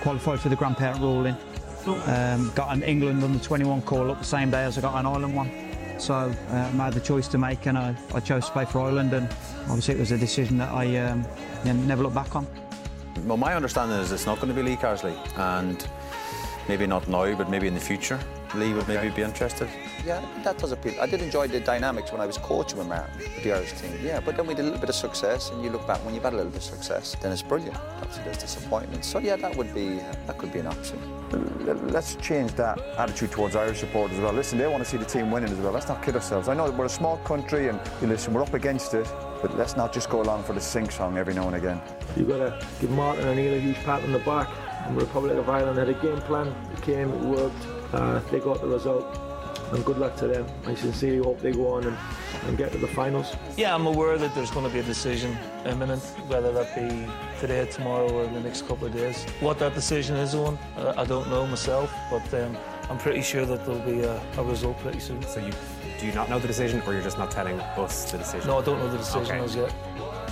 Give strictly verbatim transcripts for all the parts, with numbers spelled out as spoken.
qualified for the grandparent ruling. Um, got an England under twenty-one call up the same day as I got an Ireland one. So uh, I made the choice to make, and I, I chose to play for Ireland, and obviously it was a decision that I um, never looked back on. Well, my understanding is it's not going to be Lee Carsley, and maybe not now, but maybe in the future, Lee would maybe be interested. Yeah, that does appeal. I did enjoy the dynamics when I was coaching with Martin, with the Irish team. Yeah, but then we did a little bit of success, and you look back when you've had a little bit of success, then it's brilliant. Obviously, there's disappointment. So yeah, that would be that could be an option. Let's change that attitude towards Irish supporters as well. Listen, they want to see the team winning as well. Let's not kid ourselves. I know we're a small country, and you listen, we're up against it, but let's not just go along for the sing song every now and again. You've got to give Martin O'Neill a huge pat on the back. And the Republic of Ireland had a game plan. It came, it worked. Uh, they got the result. And good luck to them. I sincerely hope they go on and, and get to the finals. Yeah, I'm aware that there's going to be a decision imminent, whether that be today, tomorrow, or in the next couple of days. What that decision is on, uh, I don't know myself, but um, I'm pretty sure that there'll be a, a result pretty soon. So you do you not know the decision, or you're just not telling us the decision? No, I don't know the decision okay. as yet.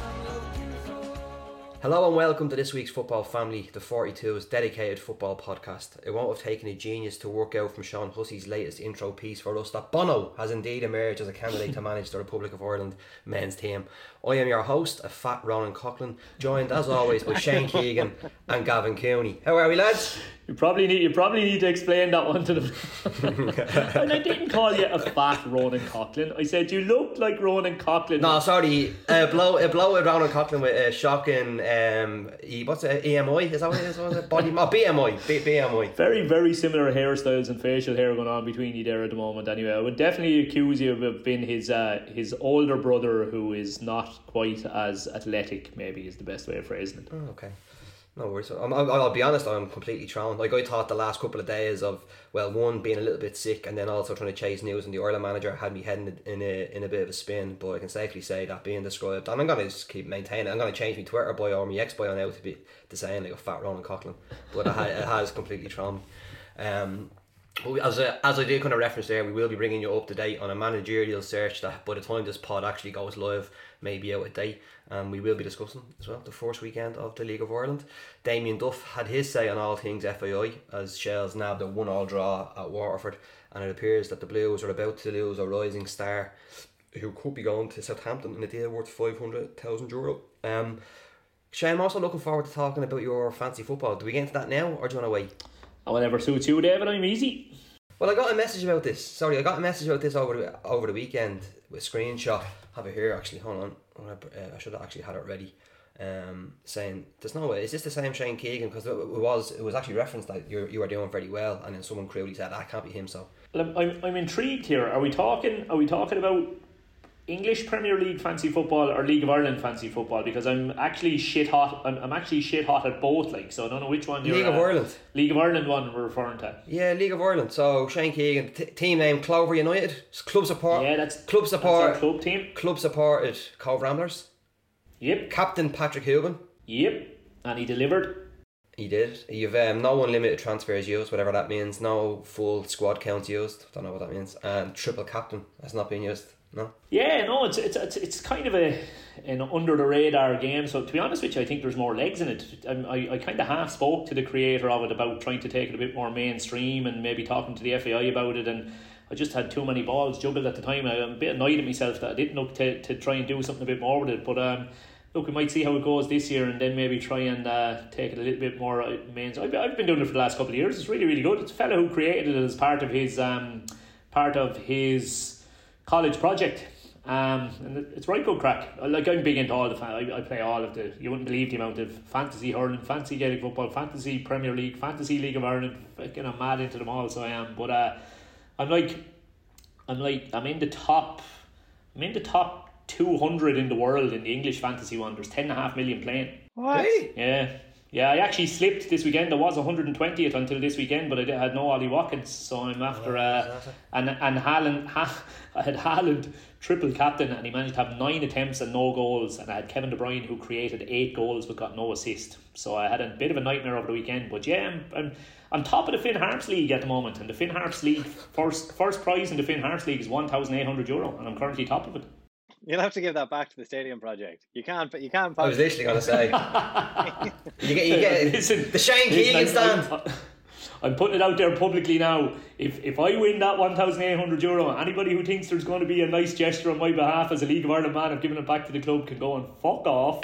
Hello and welcome to this week's Football Family, the forty-two's dedicated football podcast. It won't have taken a genius to work out from Sean Hussey's latest intro piece for us that Bono has indeed emerged as a candidate to manage the Republic of Ireland men's team. I am your host, a fat Ronan Coughlin, joined as always by Shane Keegan and Gavin Cooney. How are we, lads? You probably need you probably need to explain that one to them. And I didn't call you a fat Ronan Coughlin. I said you looked like Ronan Coughlin. No, sorry. Uh, blow, uh, blow at Ronan Coughlin with a shocking. Um, e, what's it? E M I? Is that what it is? What is it? Body? Oh, B M I. B, BMI. Very, very similar hairstyles and facial hair going on between you there at the moment. Anyway, I would definitely accuse you of being his uh, his older brother, who is not quite as athletic. Maybe is the best way of phrasing it. Oh, okay. No worries. I'm, I'll, I'll be honest, I'm completely thrown. Like, I thought the last couple of days of, well, one, being a little bit sick, and then also trying to chase news and the Ireland manager had me heading in a in a bit of a spin, but I can safely say that being described, and I'm going to just keep maintaining, I'm going to change my Twitter bio or my X bio now to be to saying like a fat Ronan Coughlin, but it, ha- it has completely thrown me. Um, As, a, as I did kind of reference there, we will be bringing you up to date on a managerial search that by the time this pod actually goes live may be out of date, and we will be discussing as well the first weekend of the League of Ireland. Damien Duff had his say on all things F I I as Shells nabbed a one all draw at Waterford, and it appears that the Blues are about to lose a rising star who could be going to Southampton in a deal worth five hundred thousand euro. Um, Shane, I'm also looking forward to talking about your fancy football. Do we get into that now, or do you want to wait? Whatever suits you, David, I'm easy. Well, I got a message about this. Sorry, I got a message about this over the, over the weekend with a screenshot. I have it here, actually. Hold on. Uh, I should have actually had it ready. Um, saying, there's no way. Is this the same Shane Keegan? Because it was it was actually referenced that you you were doing very well, and then someone crudely said, that can't be him, so. I'm, I'm, I'm intrigued here. Are we talking, are we talking about English Premier League fancy football or League of Ireland fancy football? Because I'm actually shit hot. I'm, I'm actually shit hot at both. Like, so I don't know which one. You're, League of uh, Ireland. League of Ireland one we're referring to. Yeah, League of Ireland. So Shane Keegan, t- team name Clover United, club support. Yeah, that's club support. That's our club team. Club supported Cove Ramblers. Yep. Captain Patrick Hugan. Yep. And he delivered. He did. You've um, no unlimited transfers used, whatever that means. No full squad counts used. Don't know what that means. And triple captain has not been used. No. Yeah, no, it's it's it's, it's kind of a an under the radar game. So to be honest with you, I think there's more legs in it. I I, I kind of half spoke to the creator of it about trying to take it a bit more mainstream and maybe talking to the F A I about it, and I just had too many balls juggled at the time. I'm a bit annoyed at myself that I didn't look to to try and do something a bit more with it. But um, look, we might see how it goes this year, and then maybe try and uh, take it a little bit more main. I've I've been doing it for the last couple of years. It's really really good. It's a fellow who created it as part of his um part of his college project, um, and it's right good crack. Like, I'm big into all the fan- I, I play all of the. You wouldn't believe the amount of fantasy hurling, fantasy Gaelic football, fantasy Premier League, fantasy League of Ireland. Fucking, I'm mad into them all, so I am. But uh, I'm like, I'm like, I'm in the top. I'm in the top two hundred in the world in the English fantasy one. There's ten and a half million playing. What? Yeah. Yeah, I actually slipped this weekend. There was one hundred twentieth until this weekend, but I had no Ollie Watkins, so I'm after uh, and and Haaland. Ha, I had Haaland triple captain, and he managed to have nine attempts and no goals. And I had Kevin De Bruyne, who created eight goals but got no assist. So I had a bit of a nightmare over the weekend. But yeah, I'm I'm, I'm top of the Finn Harps League at the moment, and the Finn Harps League first first prize in the Finn Harps League is one thousand eight hundred euro, and I'm currently top of it. You'll have to give that back to the stadium project. You can't, but you can't. I was literally going to say. you get, you get listen, the Shane Keegan stand. I'm, I'm putting it out there publicly now. If if I win that one thousand eight hundred euro, anybody who thinks there's going to be a nice gesture on my behalf as a League of Ireland man of giving it back to the club can go and fuck off.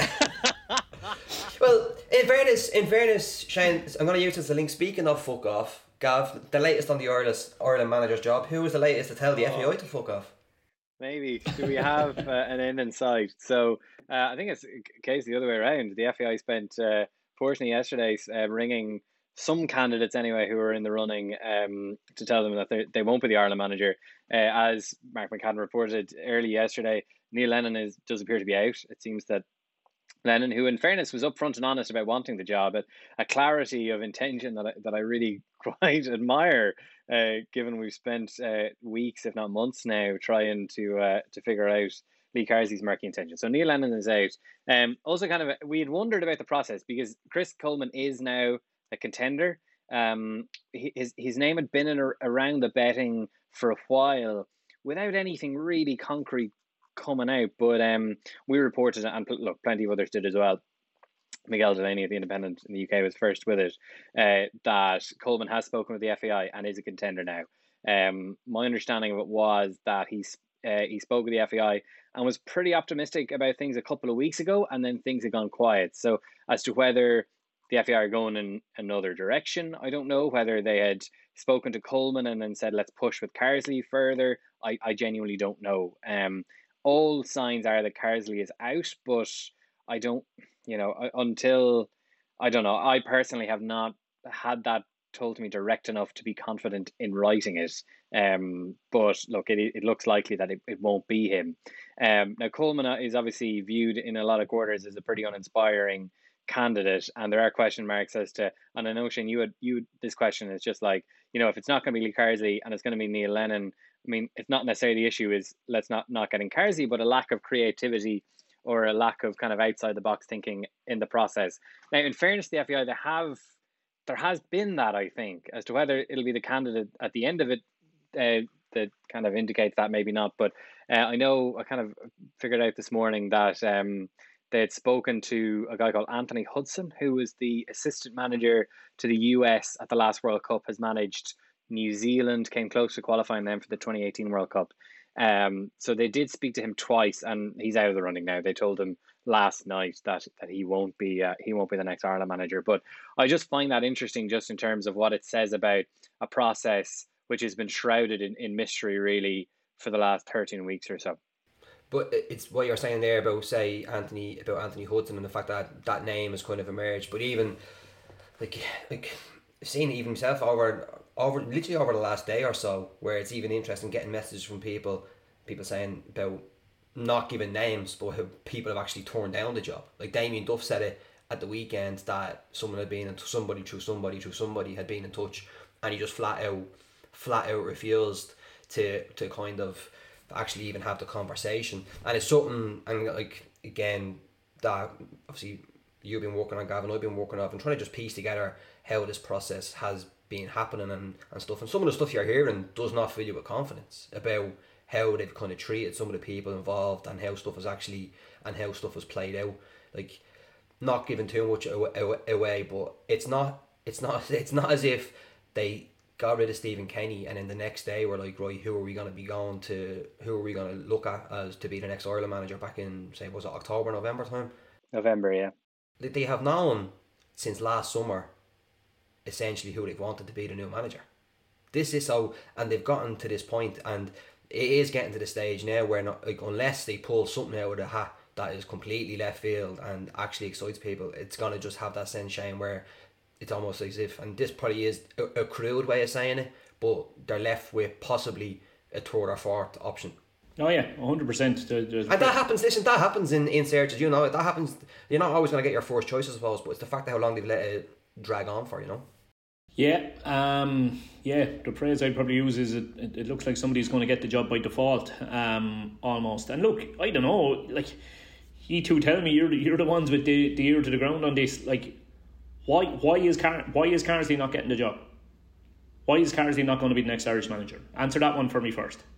Well, in fairness, in fairness, Shane, I'm going to use this as a link. Speaking of fuck off, Gav, the latest on the Ireland, Ireland manager's job. Who was the latest to tell the oh. F A I to fuck off? Maybe. Do we have uh, an end in sight? So uh, I think it's a case the other way around. The F A I spent uh, fortunately yesterday uh, ringing some candidates anyway who are in the running um, to tell them that they won't be the Ireland manager. Uh, as Mark McCann reported early yesterday, Neil Lennon is, does appear to be out. It seems that Lennon, who in fairness was upfront and honest about wanting the job, but a clarity of intention that I, that I really quite admire, uh, given we've spent uh, weeks, if not months now, trying to uh, to figure out Lee Carsley's murky intention. So Neil Lennon is out. Um, also, kind of, we had wondered about the process because Chris Coleman is now a contender. Um, his his name had been in a, around the betting for a while without anything really concrete coming out, but um, we reported, and look, plenty of others did as well. Miguel Delaney at the Independent in the U K was first with it, uh, that Coleman has spoken with the F A I and is a contender now. Um, my understanding of it was that he's uh, he spoke with the F A I and was pretty optimistic about things a couple of weeks ago, and then things had gone quiet. So as to whether the F A I are going in another direction, I don't know. Whether they had spoken to Coleman and then said, let's push with Carsley further, I, I genuinely don't know. Um, all signs are that Carsley is out, but I don't, you know, until, I don't know, I personally have not had that told to me direct enough to be confident in writing it. Um, but look, it it looks likely that it, it won't be him. Um, now, Coleman is obviously viewed in a lot of quarters as a pretty uninspiring candidate, and there are question marks as to, and I know, Shane, you had, you, this question is just like, you know, if it's not going to be Lee Carsley and it's going to be Neil Lennon, I mean, it's not necessarily the issue is let's not not getting Carsley, but a lack of creativity or a lack of kind of outside the box thinking in the process. Now, in fairness to the F A I, they have there has been that, I think, as to whether it'll be the candidate at the end of it uh, that kind of indicates that, maybe not. But uh, I know I kind of figured out this morning that um, they had spoken to a guy called Anthony Hudson, who was the assistant manager to the U S at the last World Cup, has managed New Zealand, came close to qualifying them for the twenty eighteen World Cup. Um, so they did speak to him twice, and he's out of the running now. They told him last night that that he won't be uh, he won't be the next Ireland manager. But I just find that interesting, just in terms of what it says about a process which has been shrouded in, in mystery, really, for the last thirteen weeks or so. But it's what you're saying there about, say, Anthony about Anthony Hudson and the fact that that name has kind of emerged. But even like like seeing even himself over. Over literally over the last day or so, where it's even interesting getting messages from people, people saying about not giving names, but how people have actually turned down the job. Like Damien Duff said it at the weekend that someone had been in somebody through somebody through somebody had been in touch, and he just flat out, flat out refused to to kind of actually even have the conversation. And it's something, and like again, that obviously you've been working on, Gavin, I've been working on, and trying to just piece together how this process has been happening and, and stuff, and some of the stuff you're hearing does not fill you with confidence about how they've kind of treated some of the people involved and how stuff was actually and how stuff was played out. Like, not giving too much away, but it's not it's not it's not as if they got rid of Stephen Kenny and then the next day we're like, right, who are we going to be going to who are we going to look at as to be the next Ireland manager back in, say, was it October, November time? November, yeah. They have known since last summer essentially who they've wanted to be the new manager. This is so, and they've gotten to this point, and it is getting to the stage now where not, like, unless they pull something out of the hat that is completely left field and actually excites people, it's gonna just have that sense, Shane, where it's almost as if, and this probably is a, a crude way of saying it, but they're left with possibly a third or fourth option. Oh yeah, one hundred percent. And that happens, listen, that happens in, in searches, you know, that happens, you're not always going to get your first choice, I suppose, but it's the fact of how long they've let it drag on for, you know. Yeah, um, yeah. The phrase I'd probably use is it, it, it looks like somebody's going to get the job by default, um, almost. And look, I don't know, like, you two tell me, you're the, you're the ones with the, the ear to the ground on this. Like, why why is Car- why is Carsley not getting the job? Why is Carsley not going to be the next Irish manager? Answer that one for me first.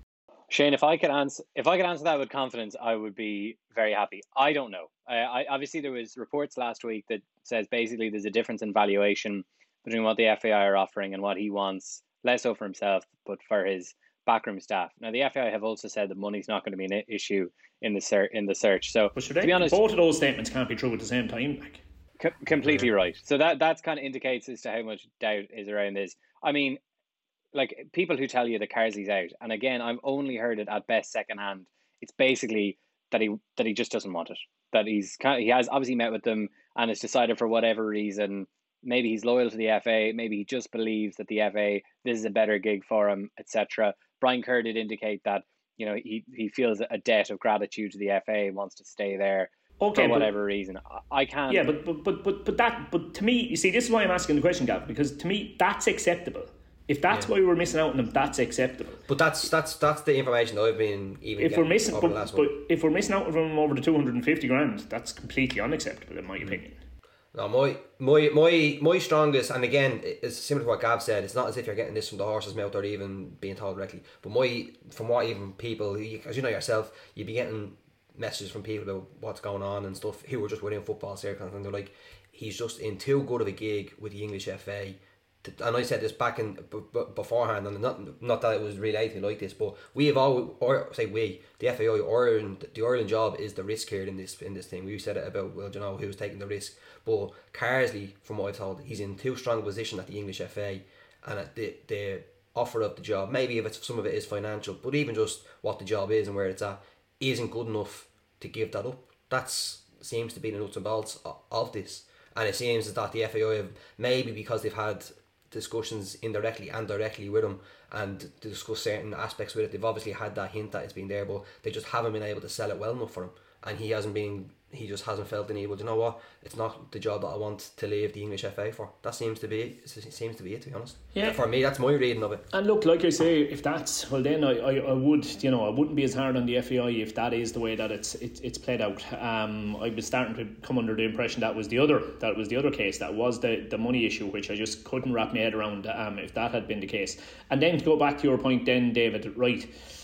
Shane, if I could answer, if I could answer that with confidence, I would be very happy. I don't know. Uh, I obviously there was reports last week that says basically there's a difference in valuation between what the F A I are offering and what he wants, less so for himself, but for his backroom staff. Now the F A I have also said that money's not going to be an issue in the ser- in the search. So but should to they, be honest, both of those statements can't be true at the same time. Like. Co- completely right. So that that's kind of indicates as to how much doubt is around this. I mean, like people who tell you that Carsley's out, and again, I've only heard it at best secondhand. It's basically that he that he just doesn't want it. That he's kind of, he has obviously met with them and has decided for whatever reason. Maybe he's loyal to the F A. Maybe he just believes that the F A this is a better gig for him, et cetera. Brian Kerr did indicate that you know he he feels a debt of gratitude to the F A, wants to stay there. Okay, for whatever but, reason, I can't. Yeah, but, but but but but that but to me, you see, this is why I'm asking the question, Gav, because to me that's acceptable. If that's yeah. why we're missing out on them, that's acceptable. But that's that's that's the information that I've been even. If we're missing, over but, the last but one. if we're missing out on them over the two hundred and fifty grand, that's completely unacceptable in my mm. opinion. No, my my my my strongest, and again, it's similar to what Gav said. It's not as if you're getting this from the horse's mouth or even being told directly. But my from what even people, as you know yourself, you'd be getting messages from people about what's going on and stuff who were just within football circles, and they're like, he's just in too good of a gig with the English F A. To, and I said this back in b- b- beforehand, and not not that it was really anything like this, but we have all, or say we, the F A I, Ireland, the Ireland job is the risk here in this in this thing. We said it about, well, you know, who's taking the risk, but Carsley, from what I've told, he's in too strong a position at the English F A, and at the the offer of the job, maybe if it's some of it is financial, but even just what the job is and where it's at, isn't good enough to give that up. That's seems to be the nuts and bolts of, of this, and it seems that the F A I have, maybe because they've had discussions indirectly and directly with him and to discuss certain aspects with it, they've obviously had that hint that it's been there, but they just haven't been able to sell it well enough for him, and he hasn't been he just hasn't felt the need, well, you know what, it's not the job that I want to leave the English F A for. That seems to be it seems to be it, to be honest. Yeah. For me, that's my reading of it. And look, like I say, if that's, well then I, I, I would, you know, I wouldn't be as hard on the F A I if that is the way that it's it, it's played out. Um, I was starting to come under the impression that was the other that was the other case, that was the, the money issue, which I just couldn't wrap my head around um, if that had been the case. And then to go back to your point then, David, right,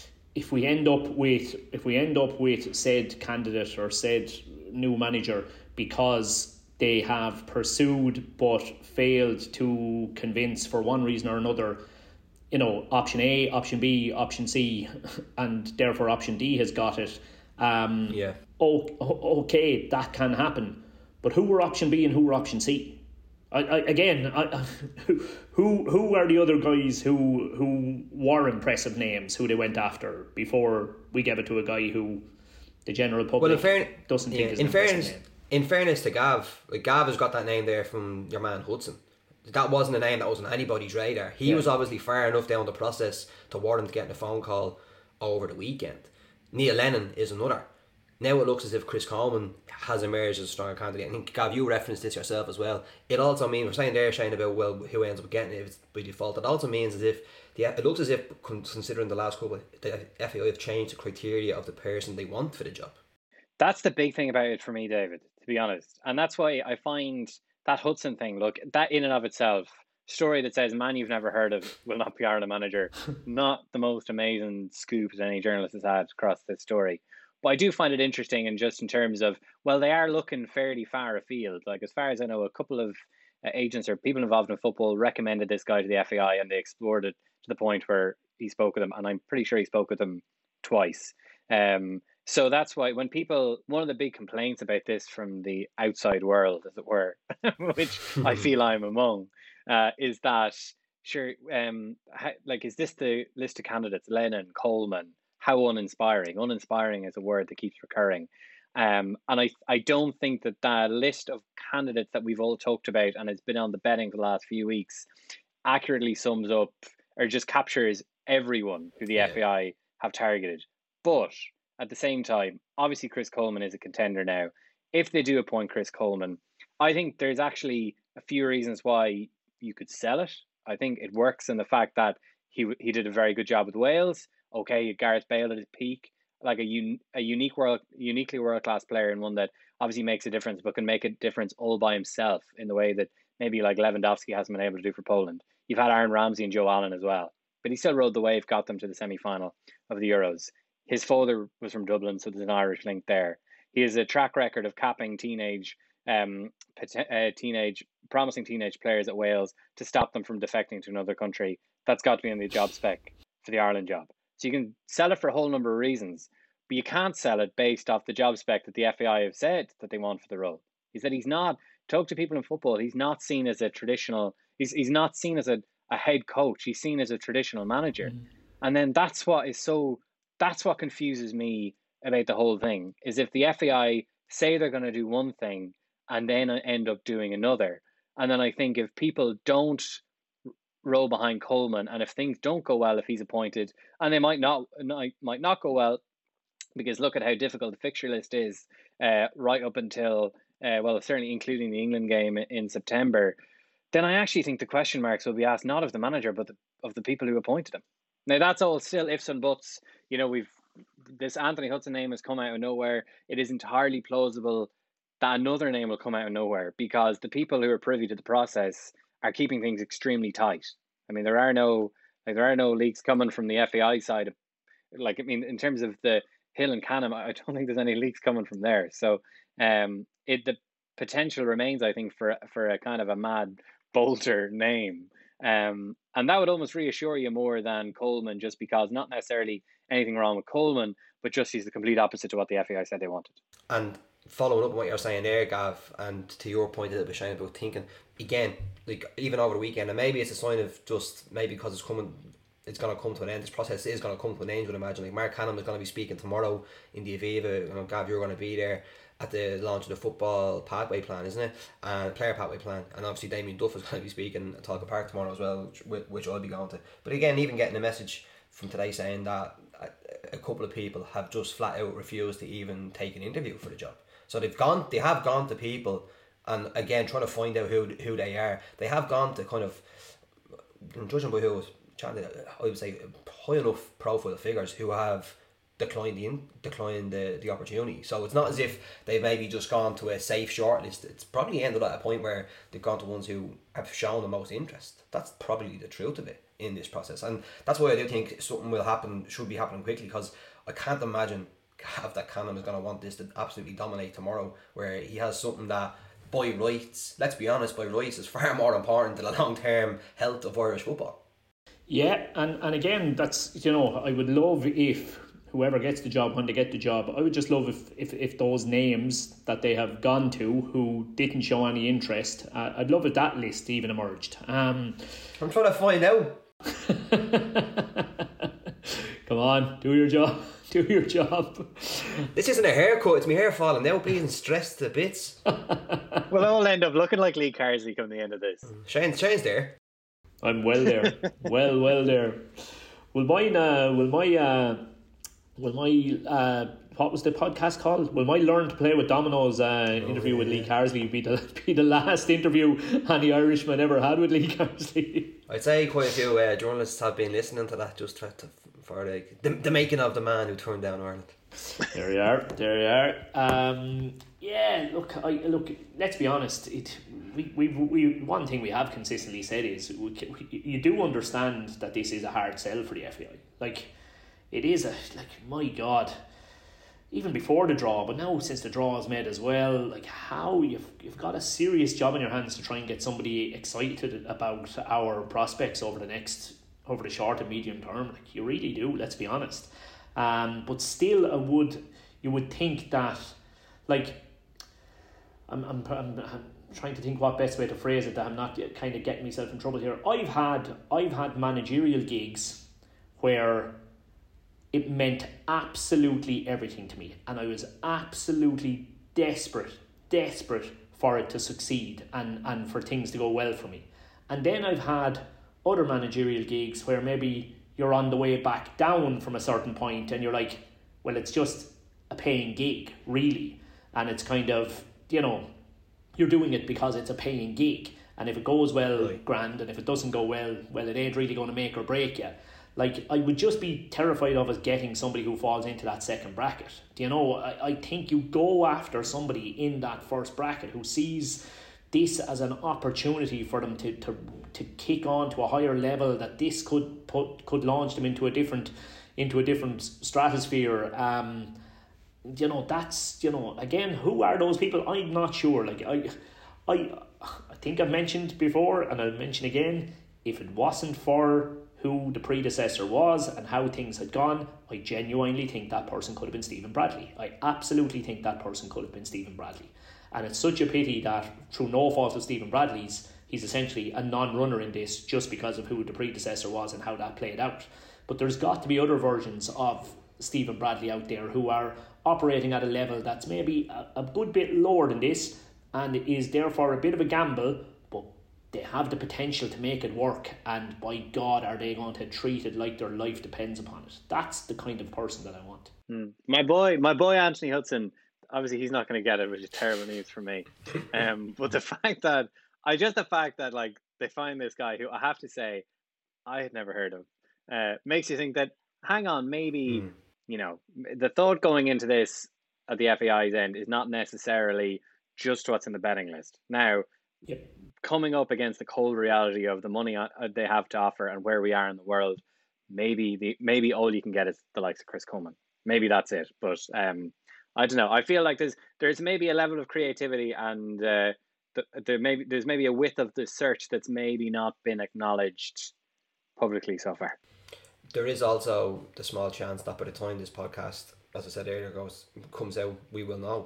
if we end up with if we end up with said candidate or said new manager because they have pursued but failed to convince for one reason or another, you know, option A, option B, option C, and therefore option D has got it. Um, yeah. Oh, okay, that can happen. But who were option B and who were option C? I, I, again, I, who who are the other guys who who were impressive names who they went after before we gave it to a guy who the general public well, in fair, doesn't think yeah, is in an fairness, name. In fairness to Gav, like Gav has got that name there from your man Hudson. That wasn't a name that was on anybody's radar. He yeah. was obviously far enough down the process to warrant getting a phone call over the weekend. Neil Lennon is another. Now it looks as if Chris Coleman has emerged as a stronger candidate. I think, Gav, you referenced this yourself as well. It also means, we're saying there, Shane, about, well, who ends up getting it if it's by default. It also means as if, the, it looks as if, considering the last couple, the F A I have changed the criteria of the person they want for the job. That's the big thing about it for me, David, to be honest. And that's why I find that Hudson thing, look, that in and of itself, story that says man you've never heard of will not P R the manager, not the most amazing scoop that any journalist has had across this story. But I do find it interesting, and just in terms of, well, they are looking fairly far afield. Like, as far as I know, a couple of uh, agents or people involved in football recommended this guy to the F A I, and they explored it to the point where he spoke with them, and I'm pretty sure he spoke with them twice. Um, so that's why when people, one of the big complaints about this from the outside world, as it were, which I feel I'm among, uh, is that, sure, um, how, like, is this the list of candidates, Lennon, Coleman? How uninspiring. Uninspiring is a word that keeps recurring. Um, and I I don't think that that list of candidates that we've all talked about and has been on the betting for the last few weeks accurately sums up or just captures everyone who the yeah. F A I have targeted. But at the same time, obviously Chris Coleman is a contender now. If they do appoint Chris Coleman, I think there's actually a few reasons why you could sell it. I think it works in the fact that he he did a very good job with Wales. Okay, Gareth Bale at his peak, like a un, a unique world, uniquely world class player, and one that obviously makes a difference, but can make a difference all by himself in the way that maybe like Lewandowski hasn't been able to do for Poland. You've had Aaron Ramsey and Joe Allen as well. but he still rode the wave, got them to the semi-final of the Euros. His father was from Dublin, so there's an Irish link there. He has a track record of capping teenage, um, uh, teenage, promising teenage players at Wales to stop them from defecting to another country. That's got to be in the job spec for the Ireland job. So you can sell it for a whole number of reasons, but you can't sell it based off the job spec that the F A I have said that they want for the role. He said he's not, talk to people in football, he's not seen as a traditional, he's he's not seen as a, a head coach, he's seen as a traditional manager. Mm. And then that's what is so, that's what confuses me about the whole thing, is if the F A I say they're going to do one thing and then end up doing another. And then I think if people don't roll behind Coleman, and if things don't go well if he's appointed, and they might not might not go well, because look at how difficult the fixture list is uh, right up until, uh, well, certainly including the England game in September, then I actually think the question marks will be asked not of the manager, but the, of the people who appointed him. Now, that's all still ifs and buts. You know, we've this Anthony Hudson name has come out of nowhere. It is entirely plausible that another name will come out of nowhere, because the people who are privy to the process are keeping things extremely tight. I mean, there are no like there are no leaks coming from the F A I side of, like, I mean, in terms of the Hill and Canham, I don't think there's any leaks coming from there. So um, it the potential remains, I think, for for a kind of a mad bolter name. Um, and that would almost reassure you more than Coleman, just because not necessarily anything wrong with Coleman, but just he's the complete opposite to what the F A I said they wanted. And following up on what you're saying there, Gav, and to your point a little bit, Shane, about thinking, again, like even over the weekend, and maybe it's a sign of just, maybe because it's coming, it's going to come to an end, this process is going to come to an end, would imagine. Like Mark Canham is going to be speaking tomorrow in the Aviva, you know, Gav, you're going to be there at the launch of the football pathway plan, isn't it? And player pathway plan, and obviously Damien Duff is going to be speaking at Talca Park tomorrow as well, which, which I'll be going to. But again, even getting a message from today saying that a, a couple of people have just flat out refused to even take an interview for the job. So they've gone, they have gone to people, and again trying to find out who who they are. They have gone to kind of, judging by who was chatting, I would say high enough profile figures who have declined the in, declined the, the opportunity. So it's not as if they've maybe just gone to a safe shortlist. It's probably ended at a point where they've gone to ones who have shown the most interest. That's probably the truth of it in this process, and that's why I do think something will happen, should be happening quickly, because I can't imagine Gav that Canham is going to want this to absolutely dominate tomorrow, where he has something that by rights, let's be honest, by rights is far more important to the long-term health of Irish football. Yeah, and, and again, that's, you know, I would love if whoever gets the job, when they get the job, I would just love if, if, if those names that they have gone to who didn't show any interest, uh, I'd love if that list even emerged. Um, I'm trying to find out. Come on, do your job. Do your job. This isn't a haircut, it's my hair falling now, being stressed to bits. We'll all end up looking like Lee Carsley come the end of this. Shane, Shane's there. I'm well there. well, well there. Will mine, uh, will my, uh, will my, uh, what was the podcast called? Will my Learn to Play with Dominoes uh, oh, interview yeah. with Lee Carsley be the, be the last interview any Irishman ever had with Lee Carsley? I'd say quite a few uh, journalists have been listening to that just to, to for like the, the making of the man who turned down Ireland. There you are. There you are. Um, yeah. Look. I look. Let's be honest. It. We. We. We. One thing we have consistently said is we, we, you do understand that this is a hard sell for the F A I. Like, it is a like. My God. Even before the draw, but now since the draw is made as well, like how you've you've got a serious job in your hands to try and get somebody excited about our prospects over the next. over the short and medium term. Like, you really do, let's be honest. Um, but still, I would, you would think that, like, I'm, I'm, I'm, I'm trying to think what best way to phrase it, that I'm not kind of getting myself in trouble here. I've had, I've had managerial gigs where it meant absolutely everything to me, and I was absolutely desperate, desperate for it to succeed and, and for things to go well for me. And then I've had other managerial gigs where maybe you're on the way back down from a certain point and you're like, well, it's just a paying gig, really. And it's kind of, you know, you're doing it because it's a paying gig. And if it goes well, right. grand. And if it doesn't go well, well, it ain't really going to make or break you. Like, I would just be terrified of us getting somebody who falls into that second bracket. Do you know, I, I think you go after somebody in that first bracket who sees this as an opportunity for them to, to to kick on to a higher level, that this could put could launch them into a different into a different stratosphere. Um, you know, that's, you know, again, who are those people? I'm not sure. Like I, I, I think I've mentioned before, and I'll mention again. If it wasn't for who the predecessor was and how things had gone, I genuinely think that person could have been Stephen Bradley. I absolutely think that person could have been Stephen Bradley. And it's such a pity that through no fault of Stephen Bradley's, he's essentially a non-runner in this just because of who the predecessor was and how that played out. But there's got to be other versions of Stephen Bradley out there who are operating at a level that's maybe a, a good bit lower than this and is therefore a bit of a gamble, but they have the potential to make it work, and by God are they going to treat it like their life depends upon it. That's the kind of person that I want. Mm. My boy, my boy Anthony Hudson, obviously he's not going to get it, which is terrible news for me. Um, but the fact that, I just the fact that like they find this guy who I have to say I had never heard of, uh, makes you think that, hang on, maybe, mm. you know, the thought going into this at the F A I's end is not necessarily just what's in the betting list. Now, yep. coming up against the cold reality of the money they have to offer and where we are in the world, maybe the maybe all you can get is the likes of Chris Coleman. Maybe that's it. But um, I don't know. I feel like there's there's maybe a level of creativity and uh, the, there maybe there's maybe a width of the search that's maybe not been acknowledged publicly so far. There is also the small chance that by the time this podcast, as I said earlier, goes comes out, we will know,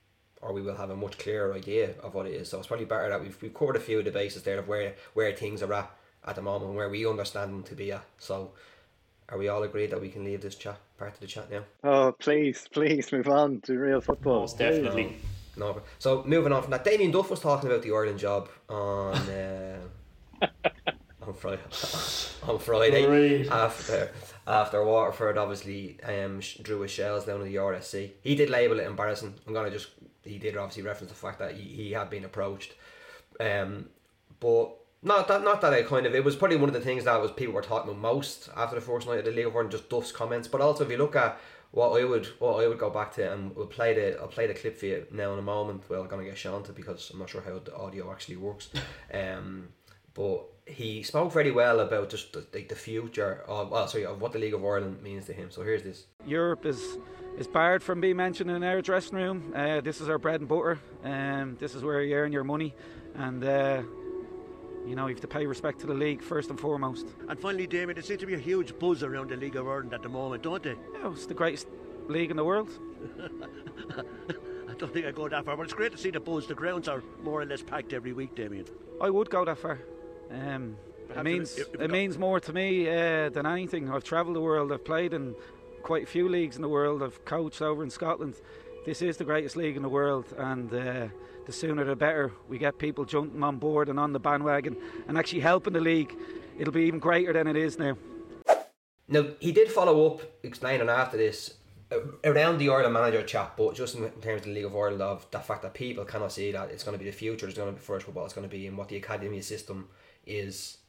or we will have a much clearer idea of what it is. So it's probably better that we've we've covered a few of the bases there of where where things are at at the moment, where we understand them to be at. So are we all agreed that we can leave this chat part of the chat now? Oh, please, please move on to real football. Most definitely. No, no. So moving on from that, Damien Duff was talking about the Ireland job on uh, on Friday. on Friday right. after after Waterford obviously um drew his shells down in the R S C. He did label it embarrassing. I'm gonna just he did obviously reference the fact that he, he had been approached, um, but. Not that, not that I kind of. It was probably one of the things that was people were talking about most after the first night of the league, weren't just Duff's comments. But also, if you look at what I would, what I would go back to, and we'll play the, I'll play the clip for you now in a moment. Well, I'm gonna get Sean to because I'm not sure how the audio actually works. Um, but he spoke very well about just the, the, the future of, well, sorry, of what the League of Ireland means to him. So here's this. Europe is is barred from being mentioned in our dressing room. Uh, this is our bread and butter. Um, this is where you earn your money, and. Uh, You know, you have to pay respect to the league first and foremost. And finally, Damien, there seems to be a huge buzz around the League of Ireland at the moment, don't they? Yeah, it's the greatest league in the world. I don't think I go that far, but it's great to see the buzz. The grounds are more or less packed every week, Damien. I would go that far. Um, it means if, if it means more to me uh, than anything. I've travelled the world. I've played in quite a few leagues in the world. I've coached over in Scotland. This is the greatest league in the world, and uh, the sooner the better we get people jumping on board and on the bandwagon and actually helping the league. It'll be even greater than it is now. Now, he did follow up explaining after this uh, around the Ireland manager chat, but just in, in terms of the League of Ireland, of the fact that people cannot see that it's going to be the future, it's going to be first football, it's going to be in what the academy system is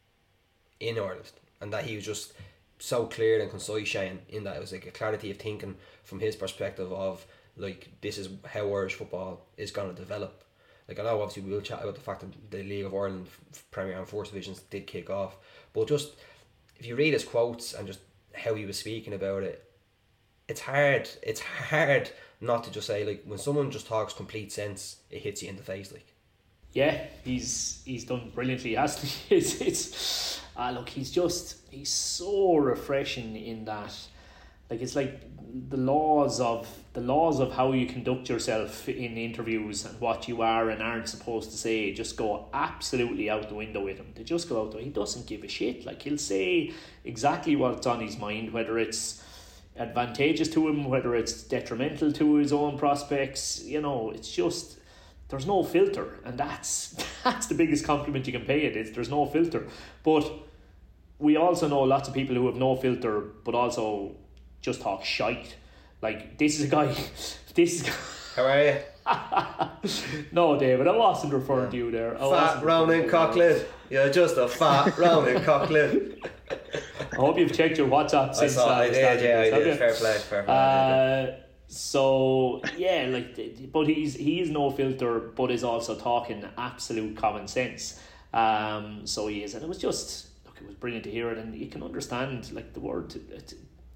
in Ireland, and that he was just so clear and concise, Shane, in that it was like a clarity of thinking from his perspective of like, this is how Irish football is going to develop. Like, I know obviously we will chat about the fact that the League of Ireland Premier and First Divisions did kick off, but just if you read his quotes and just how he was speaking about it, it's hard it's hard not to just say, like, when someone just talks complete sense, it hits you in the face. Like, yeah, he's he's done brilliantly, hasn't he? It's, it's ah look, he's just he's so refreshing in that, like, it's like the laws of the laws of how you conduct yourself in interviews and what you are and aren't supposed to say just go absolutely out the window with him. They just go out the window. He doesn't give a shit. Like, he'll say exactly what's on his mind, whether it's advantageous to him, whether it's detrimental to his own prospects. You know, it's just, there's no filter, and that's that's the biggest compliment you can pay it, is there's no filter. But we also know lots of people who have no filter but also just talk shite. Like, this is a guy this is how are you? No, David, I wasn't referring to you there. I fat rounding cocklet. You're just a fat rounding cocklet. I hope you've checked your WhatsApp since I saw, uh, I did, yeah, I did. Fair play, fair play. Uh, So yeah, like, but he's he is no filter, but is also talking absolute common sense. Um, so he is, and it was just look, it was brilliant to hear it, and you can understand like the word. It,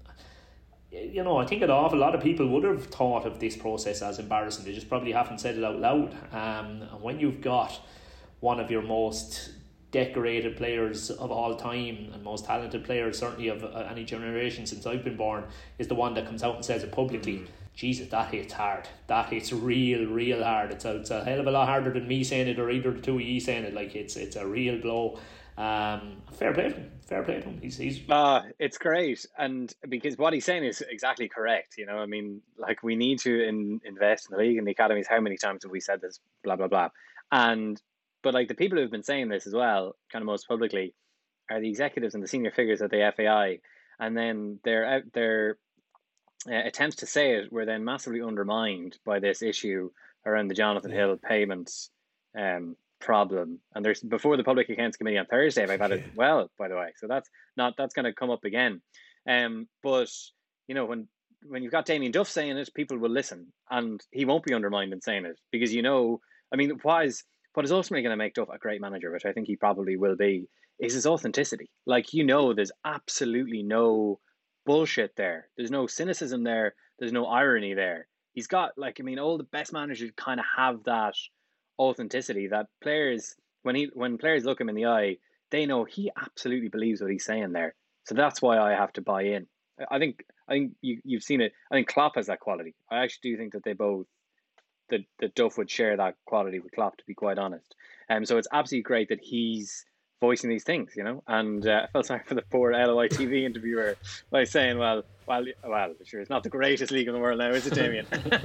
you know, I think an awful lot of people would have thought of this process as embarrassing. They just probably haven't said it out loud. Um, and when you've got one of your most decorated players of all time and most talented players, certainly of uh, any generation since I've been born, is the one that comes out and says it publicly. Jesus, that hits hard. That hits real, real hard. It's a, it's a hell of a lot harder than me saying it or either the two of you saying it. Like, it's it's a real blow. Um, fair play to him. Fair play to him. He's he's. Uh, it's great, and because what he's saying is exactly correct. You know, I mean, like, we need to in, invest in the league and the academies. How many times have we said this? Blah blah blah. And but like the people who have been saying this as well, kind of most publicly, are the executives and the senior figures at the F A I, and then their out their uh, attempts to say it were then massively undermined by this issue around the Jonathan yeah. Hill payments um, problem. And there's before the Public Accounts Committee on Thursday, I've had it well, by the way. So that's not that's going to come up again. Um, but you know, when when you've got Damien Duff saying it, people will listen, and he won't be undermined in saying it because you know, I mean, what is what is ultimately going to make Duff a great manager, which I think he probably will be, is his authenticity. Like, you know, there's absolutely no bullshit there. There's no cynicism there. There's no irony there. He's got, like, I mean, all the best managers kind of have that authenticity that players, when he when players look him in the eye, they know he absolutely believes what he's saying there. So that's why I have to buy in. I think I think you you've seen it. I think Klopp has that quality. I actually do think that they both that that Duff would share that quality with Klopp, to be quite honest. And um, so it's absolutely great that he's voicing these things, you know. And uh, I felt sorry for the poor L O I T V interviewer by saying, "Well, well, well, sure, it's not the greatest league in the world now, is it, Damien?"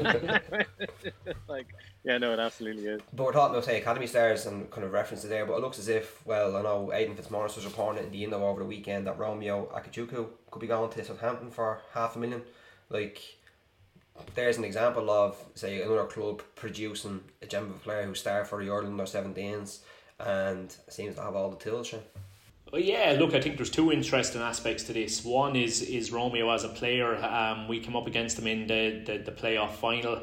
Like, yeah, no, it absolutely is. But we're talking about, say, academy stars and kind of reference it there, but it looks as if, well, I know Aidan Fitzmaurice was reporting it in the Indo over the weekend that Romeo Akachuku could be going to Southampton for half a million. Like, there's an example of, say, another club producing a gem of a player who started for the Ireland under seventeens and seems to have all the tools. Sure. Well, yeah, look, I think there's two interesting aspects to this. One is is Romeo as a player. Um, we came up against him in the, the, the playoff final.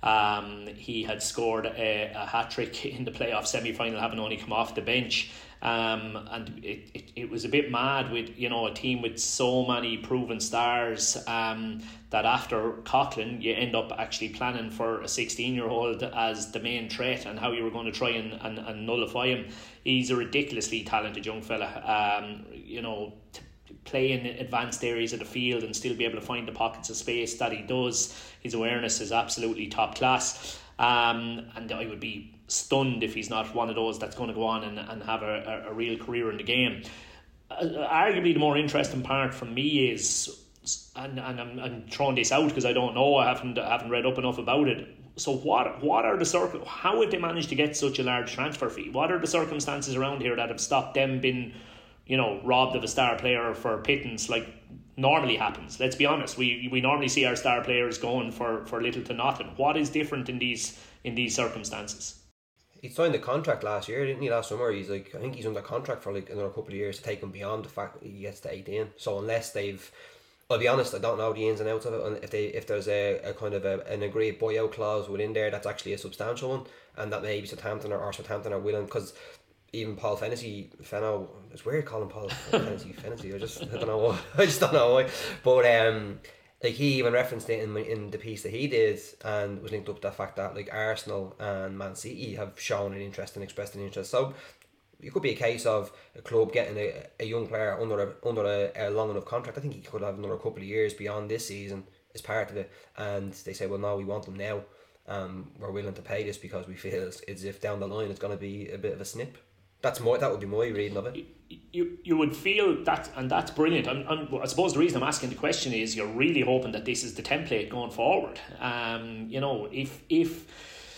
Um, he had scored a, a hat-trick in the playoff semi-final, having only come off the bench. Um, and it, it, it was a bit mad with, you know, a team with so many proven stars, um, that after Coughlin you end up actually planning for a sixteen year old as the main threat and how you were going to try and, and, and nullify him. He's a ridiculously talented young fella, um, you know, to play in advanced areas of the field and still be able to find the pockets of space that he does. His awareness is absolutely top class. Um, and I would be stunned if he's not one of those that's going to go on and, and have a, a, a real career in the game. Uh, arguably the more interesting part for me is, and, and I'm, I'm throwing this out because I don't know, I haven't I haven't read up enough about it. So what what are the circ- how have they managed to get such a large transfer fee? What are the circumstances around here that have stopped them being, you know, robbed of a star player for pittance like normally happens? Let's be honest. We we normally see our star players going for, for little to nothing. What is different in these in these circumstances? He signed a contract last year, didn't he? Last summer, he's like, I think he's under contract for like another couple of years to take him beyond the fact that he gets to eighteen. So unless they've, I'll be honest, I don't know the ins and outs of it. And if they if there's a, a kind of a, an agreed buyout clause within there, that's actually a substantial one, and that maybe Southampton or, or Southampton are willing, because even Paul Fennessy, Fenno, it's weird calling Paul Fennessy Fennessy. I just I don't know why. I just don't know why. But um, like he even referenced it in in the piece that he did, and was linked up to the fact that like Arsenal and Man City have shown an interest and expressed an interest. So it could be a case of a club getting a, a young player under a under a, a long enough contract. I think he could have another couple of years beyond this season as part of it, and they say, well, no, we want them now. Um, we're willing to pay this because we feel as, as if down the line it's going to be a bit of a snip. That's more. That would be my reading of it. You you would feel that, and that's brilliant. I'm, I'm, I suppose the reason I'm asking the question is you're really hoping that this is the template going forward. Um, you know, if if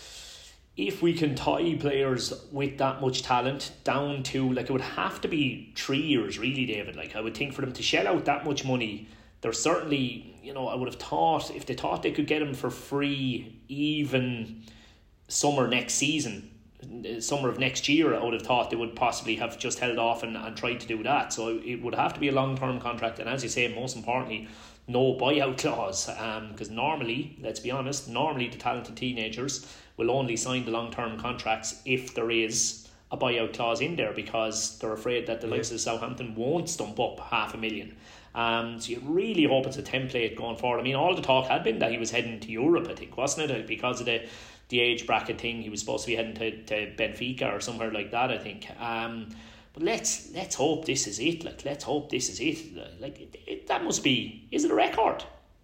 if we can tie players with that much talent down to, like, it would have to be three years, really, David. Like, I would think for them to shell out that much money, there's certainly, you know, I would have thought if they thought they could get him for free, even summer next season. Summer of next year, I would have thought they would possibly have just held off and, and tried to do that. So it would have to be a long-term contract, and as you say, most importantly, no buyout clause, because um, normally, let's be honest, normally the talented teenagers will only sign the long-term contracts if there is a buyout clause in there, because they're afraid that the yeah. likes of Southampton won't stump up half a million. Um, so you really hope it's a template going forward. I mean, all the talk had been that he was heading to Europe, I think, wasn't it? Because of the, the age bracket thing, he was supposed to be heading to, to Benfica or somewhere like that, I think. Um, but let's let's hope this is it. Like, let's hope this is it. Like, it, it, that must be. Is it a record?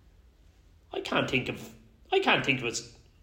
I can't think of. I can't think of it.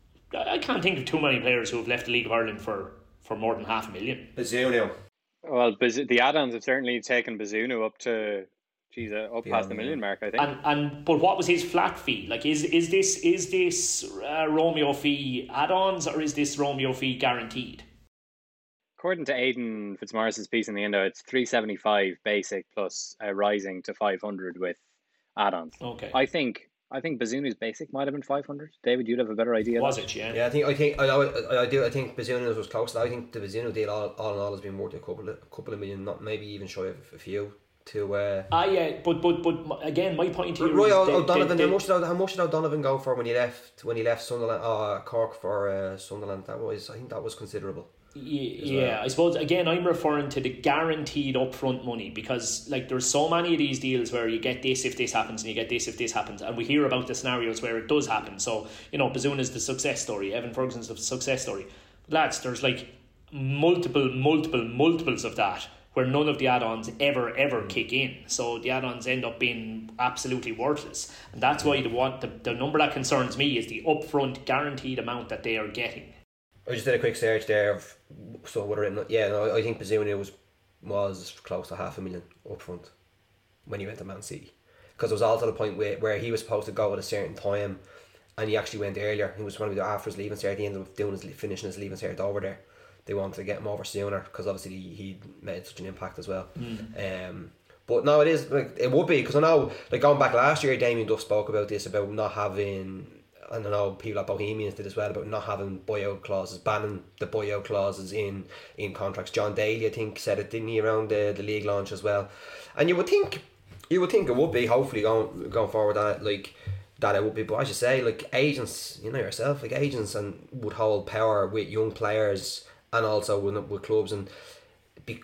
I can't think of too many players who have left the League of Ireland for, for more than half a million. Bazunu. Well, Baz- the add-ons have certainly taken Bazunu up to, geez, uh, up past the million mark, I think. And and but what was his flat fee? Like, is is this is this uh, Romeo fee add-ons, or is this Romeo fee guaranteed? According to Aidan Fitzmaurice's piece in the Indo, it's three seventy-five basic plus uh, rising to five hundred with add-ons. Okay. I think. I think Bazunu's basic might have been five hundred. David, you'd have a better idea. Was it? Yeah. Yeah, I think I think I, I, I do. I think Bazunu's was close. I think the Bazunu deal, all, all in all, has been worth a couple of, a couple of million, not maybe even shy of a few. To uh, ah yeah, but but but again, my point here Roy is O'Donovan. they, they, how much did how much did O'Donovan go for when he left when he left Sunderland? Uh, Cork for uh, Sunderland. That was I think that was considerable. Yeah, well. I suppose again I'm referring to the guaranteed upfront money, because like there's so many of these deals where you get this if this happens and you get this if this happens, and we hear about the scenarios where it does happen. So, you know, Bazunu is the success story, Evan Ferguson's the success story. But lads, there's like multiple, multiple, multiples of that where none of the add-ons ever, ever kick in. So the add-ons end up being absolutely worthless. And that's why the one the, the number that concerns me is the upfront guaranteed amount that they are getting. I just did a quick search there of so what are it, yeah, no, I think Bazunu was was close to half a million up front when he went to Man City, because it was all to the point where, where he was supposed to go at a certain time and he actually went earlier. He was one of the after his leaving cert, he ended up doing his finishing his leaving cert over there. They wanted to get him over sooner because obviously he, he made such an impact as well. Mm. Um, but no, it is like it would be, because I know like going back last year, Damien Duff spoke about this, about not having. I don't know, people at Bohemians did as well, about not having buyout clauses, banning the buyout clauses in, in contracts. John Daly, I think, said it, didn't he, around the, the league launch as well. And you would think, you would think it would be, hopefully going going forward, that like that it would be. But as you say, like agents, you know yourself, like agents and would hold power with young players and also with, with clubs, and be,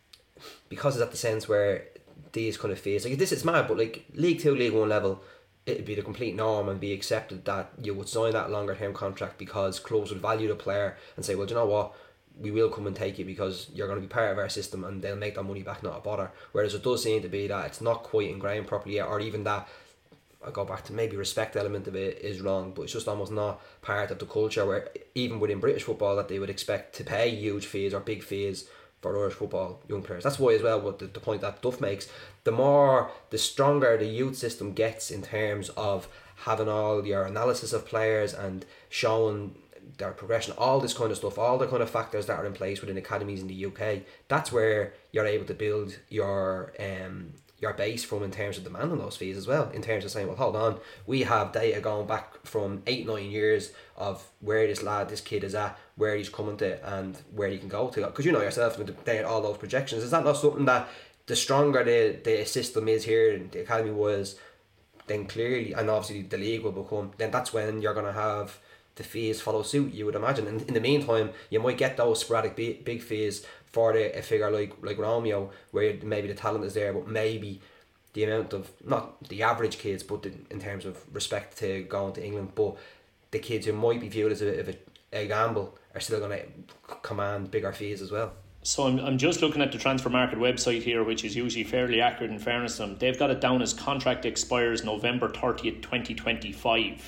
because it's at the sense where these kind of fees, like this is mad, but like League Two, League One level, it'd be the complete norm and be accepted that you would sign that longer term contract because clubs would value the player and say, well, do you know what, we will come and take you because you're going to be part of our system, and they'll make that money back, not a bother. Whereas it does seem to be that it's not quite ingrained properly yet, or even that, I go back to maybe respect element of it is wrong, but it's just almost not part of the culture, where even within British football that they would expect to pay huge fees or big fees for Irish football young players. That's why as well, what the, the point that Duff makes, the more, the stronger the youth system gets in terms of having all your analysis of players and showing their progression, all this kind of stuff, all the kind of factors that are in place within academies in the U K, that's where you're able to build your um your base from in terms of demanding those fees as well, in terms of saying, well, hold on, we have data going back from eight, nine years of where this lad, this kid is at, where he's coming to and where he can go to. Because you know yourself, with the, all those projections, is that not something that the stronger the, the system is here and the academy was, then clearly, and obviously the league will become, then that's when you're going to have the fees follow suit, you would imagine. And in the meantime, you might get those sporadic big, big fees for the, a figure like like Romeo, where maybe the talent is there, but maybe the amount of, not the average kids, but the, in terms of respect to going to England, but the kids who might be viewed as a, a, a gamble are still going to command bigger fees as well. So I'm I'm just looking at the Transfer Market website here, which is usually fairly accurate in fairness to them. They've got it down as contract expires November thirtieth, twenty twenty-five.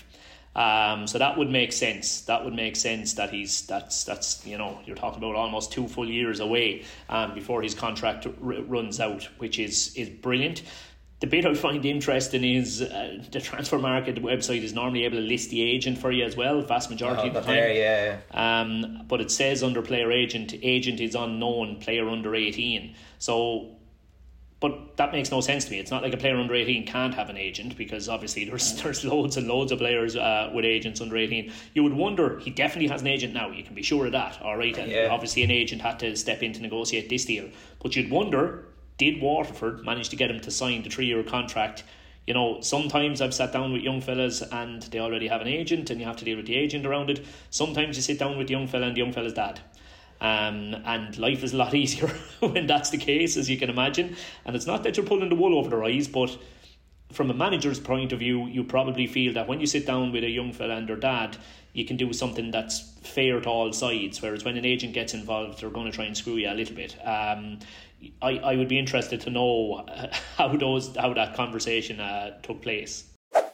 Um, so that would make sense. That would make sense that he's that's that's you know, you're talking about almost two full years away um, before his contract r- runs out, which is is brilliant. The bit I find interesting is uh, the Transfer Market website is normally able to list the agent for you as well, vast majority oh, of the time. There, yeah, yeah. Um, but it says under player agent, agent is unknown, player under eighteen. So. But that makes no sense to me. It's not like a player under eighteen can't have an agent, because obviously there's there's loads and loads of players uh, with agents under eighteen. You would wonder, he definitely has an agent now, you can be sure of that, all right? And yeah. Obviously an agent had to step in to negotiate this deal. But you'd wonder, did Waterford manage to get him to sign the three-year contract you know, sometimes I've sat down with young fellas and they already have an agent and you have to deal with the agent around it. Sometimes you sit down with the young fella and the young fella's dad. Um, and life is a lot easier when that's the case, as you can imagine. And it's not that you're pulling the wool over their eyes, but from a manager's point of view, you probably feel that when you sit down with a young fella and their dad, you can do something that's fair to all sides. Whereas when an agent gets involved, they're going to try and screw you a little bit. Um, I, I would be interested to know how those how that conversation uh, took place.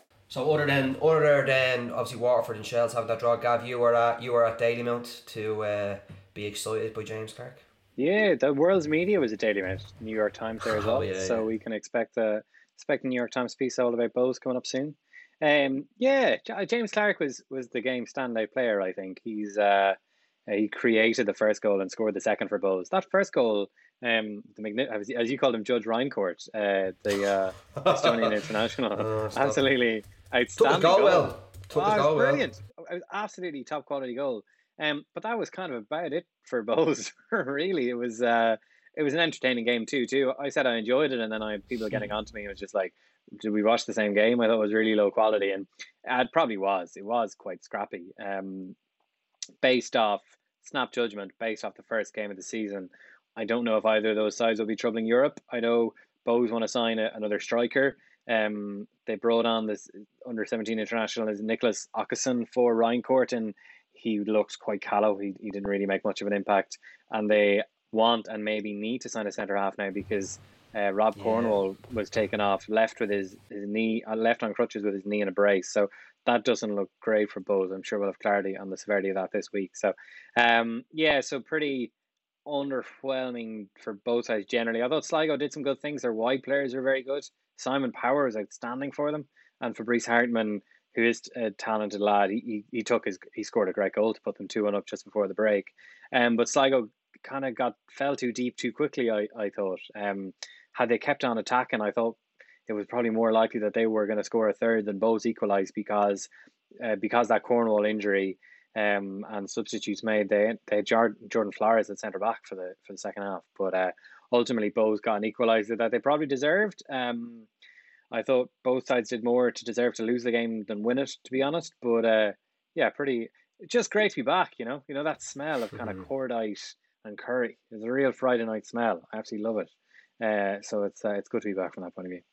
So other than other than obviously Waterford and Shells having that draw, Gav, you were at you were at Dalymount to uh, be excited by James Clarke. Yeah, the world's media was at Dalymount, New York Times there as well. Oh, yeah, so yeah. we can expect a expect a New York Times piece all about Bohs coming up soon. Um, yeah, James Clarke was was the game's standout player. I think he's uh, he created the first goal and scored the second for Bohs. That first goal. Um, the magni- as you called him, Judge Reincourt, uh, the uh, Estonian international, oh, absolutely outstanding Took his goal goal. well. Took oh, his goal brilliant. well. It was absolutely top quality goal. Um, but that was kind of about it for Bohs. Really, it was uh, it was an entertaining game too. Too, I said I enjoyed it, and then I had people getting onto me. It was just like, did we watch the same game? I thought it was really low quality, and it probably was. It was quite scrappy. Um, based off snap judgment, based off the first game of the season. I don't know if either of those sides will be troubling Europe. I know Bohs want to sign a, another striker. Um, they brought on this under seventeen international as Nicholas Åkesson for Reincourt, and he looked quite callow. He he didn't really make much of an impact. And they want and maybe need to sign a centre half now because uh, Rob yeah. Cornwall was taken off left with his, his knee, uh, left on crutches with his knee in a brace. So that doesn't look great for Bohs. I'm sure we'll have clarity on the severity of that this week. So um, yeah, so pretty underwhelming for both sides generally. I thought Sligo did some good things. Their wide players are very good. Simon Power is outstanding for them, and Fabrice Hartman, who is a talented lad, he he, he took his he scored a great goal to put them two one up just before the break. Um, but Sligo kind of got fell too deep too quickly. I I thought. Um, had they kept on attacking, I thought it was probably more likely that they were going to score a third than Bohs equalised because uh, because that Cornwall injury. Um, and substitutes made. They they had Jordan Flores at centre back for the for the second half, but uh, ultimately Bohs got an equaliser that they probably deserved. Um, I thought both sides did more to deserve to lose the game than win it, to be honest. But uh, yeah, pretty just great to be back. You know, you know that smell of kind of cordite and curry. It's a real Friday night smell. I absolutely love it. Uh, so it's uh, it's good to be back from that point of view.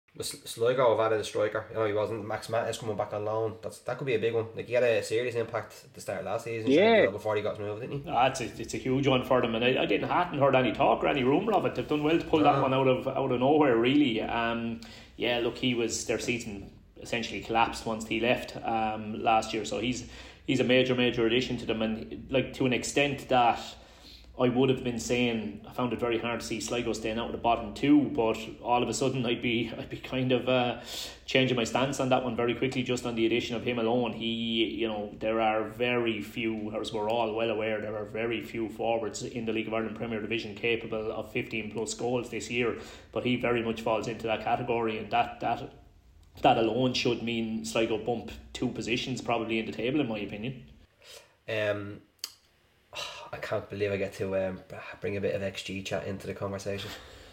Sligo have added a striker. You know, he wasn't. Max Mattis coming back on loan. That's that could be a big one. Like he had a serious impact at the start of last season. Yeah. Before he got moved, didn't he? Ah, it's a, it's a huge one for them, and I, I didn't hadn't heard any talk or any rumour of it. They've done well to pull that Oh. one out of out of nowhere, really. Um, yeah, look, he was their season essentially collapsed once he left um last year. So he's he's a major major addition to them, and like to an extent that I would have been saying I found it very hard to see Sligo staying out of the bottom two, but all of a sudden I'd be I'd be kind of uh, changing my stance on that one very quickly just on the addition of him alone. He, you know, there are very few, as we're all well aware, there are very few forwards in the League of Ireland Premier Division capable of fifteen plus goals this year, but he very much falls into that category, and that that that alone should mean Sligo bump two positions probably in the table, in my opinion. Um. I can't believe I get to um, bring a bit of X G chat into the conversation.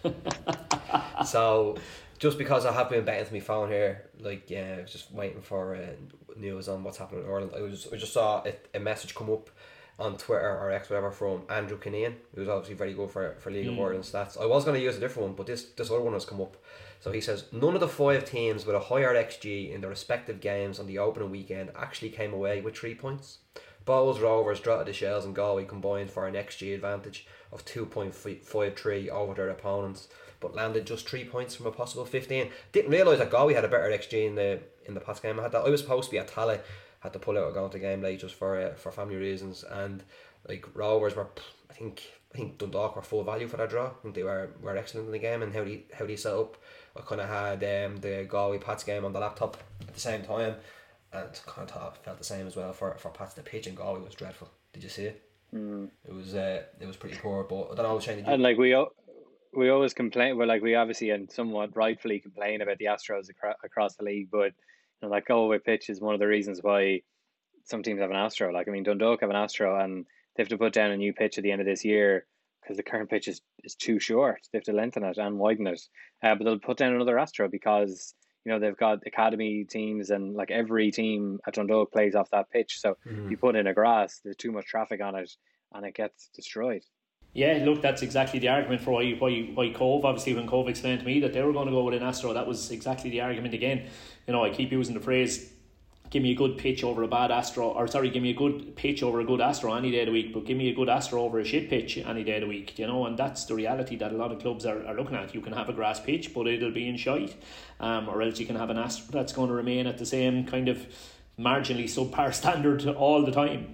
So, just because I have been betting to my phone here, like yeah, I was just waiting for uh, news on what's happening in Ireland. I was I just saw a, a message come up on Twitter or X whatever from Andrew Kinnean, who's obviously very good for for League of Mm. Ireland stats. I was going to use a different one, but this this other one has come up. So he says none of the five teams with a higher X G in their respective games on the opening weekend actually came away with three points. Bohs, Rovers, Drogheda, Shells and Galway combined for an X G advantage of two point five three over their opponents, but landed just three points from a possible fifteen. Didn't realise that Galway had a better X G in the in the past game. I had that. I was supposed to be at Tally, had to pull out or go into the game late just for uh, for family reasons. And like Rovers were, I think I think Dundalk were full value for that draw. I think they were, were excellent in the game and how they how they set up. I kind of had um, the Galway Pats game on the laptop at the same time. And kind of thought felt the same as well for for Pats. The pitch in Galway was dreadful. Did you see it? Mm. It was uh, it was pretty poor. But I don't know. I was trying to do. And like we o- we always complain, well, like we obviously and somewhat rightfully complain about the Astros acro- across the league, but you know, like Galway pitch is one of the reasons why some teams have an Astro. Like I mean, Dundalk have an Astro, and they have to put down a new pitch at the end of this year because the current pitch is, is too short. They have to lengthen it and widen it, uh, but they'll put down another Astro because you know, they've got academy teams, and like every team at Dundalk plays off that pitch. So Mhm. you put in a grass, there's too much traffic on it, and it gets destroyed. Yeah, look, that's exactly the argument for why, why, why Cove, obviously when Cove explained to me that they were going to go with an Astro, that was exactly the argument again. You know, I keep using the phrase, give me a good pitch over a bad Astro, or sorry, give me a good pitch over a good Astro any day of the week, but give me a good Astro over a shit pitch any day of the week, you know, and that's the reality that a lot of clubs are, are looking at. You can have a grass pitch, but it'll be in shite, um, or else you can have an Astro that's going to remain at the same kind of marginally subpar standard all the time.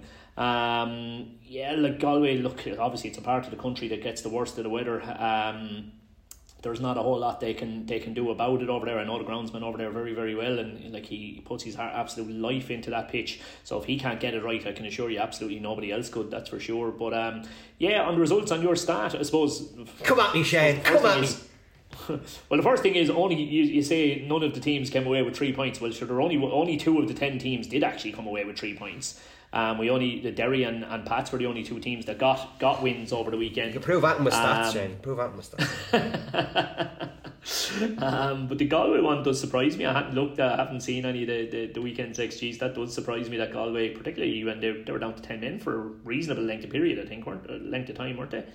Um, yeah, like Galway, look, obviously it's a part of the country that gets the worst of the weather. Um, there's not a whole lot they can they can do about it over there. I know the groundsman over there very, very well, and like he puts his heart, absolute life into that pitch. So if he can't get it right, I can assure you absolutely nobody else could, that's for sure. But um, yeah, on the results on your stat, I suppose. Come at me, Shane, come at me. Is, well, the first thing is only you, you say none of the teams came away with three points. Well, sure, there are only only two of the ten teams did actually come away with three points. Um, we only the Derry and, and Pats were the only two teams that got got wins over the weekend. You can prove that with stats, um, Shane. Prove that with stats. um, but the Galway one does surprise me. I hadn't looked, I haven't seen any of the, the, the weekend's X Gs. That does surprise me that Galway, particularly when they, they were down to ten men for a reasonable length of period, I think, weren't uh, length of time, weren't they?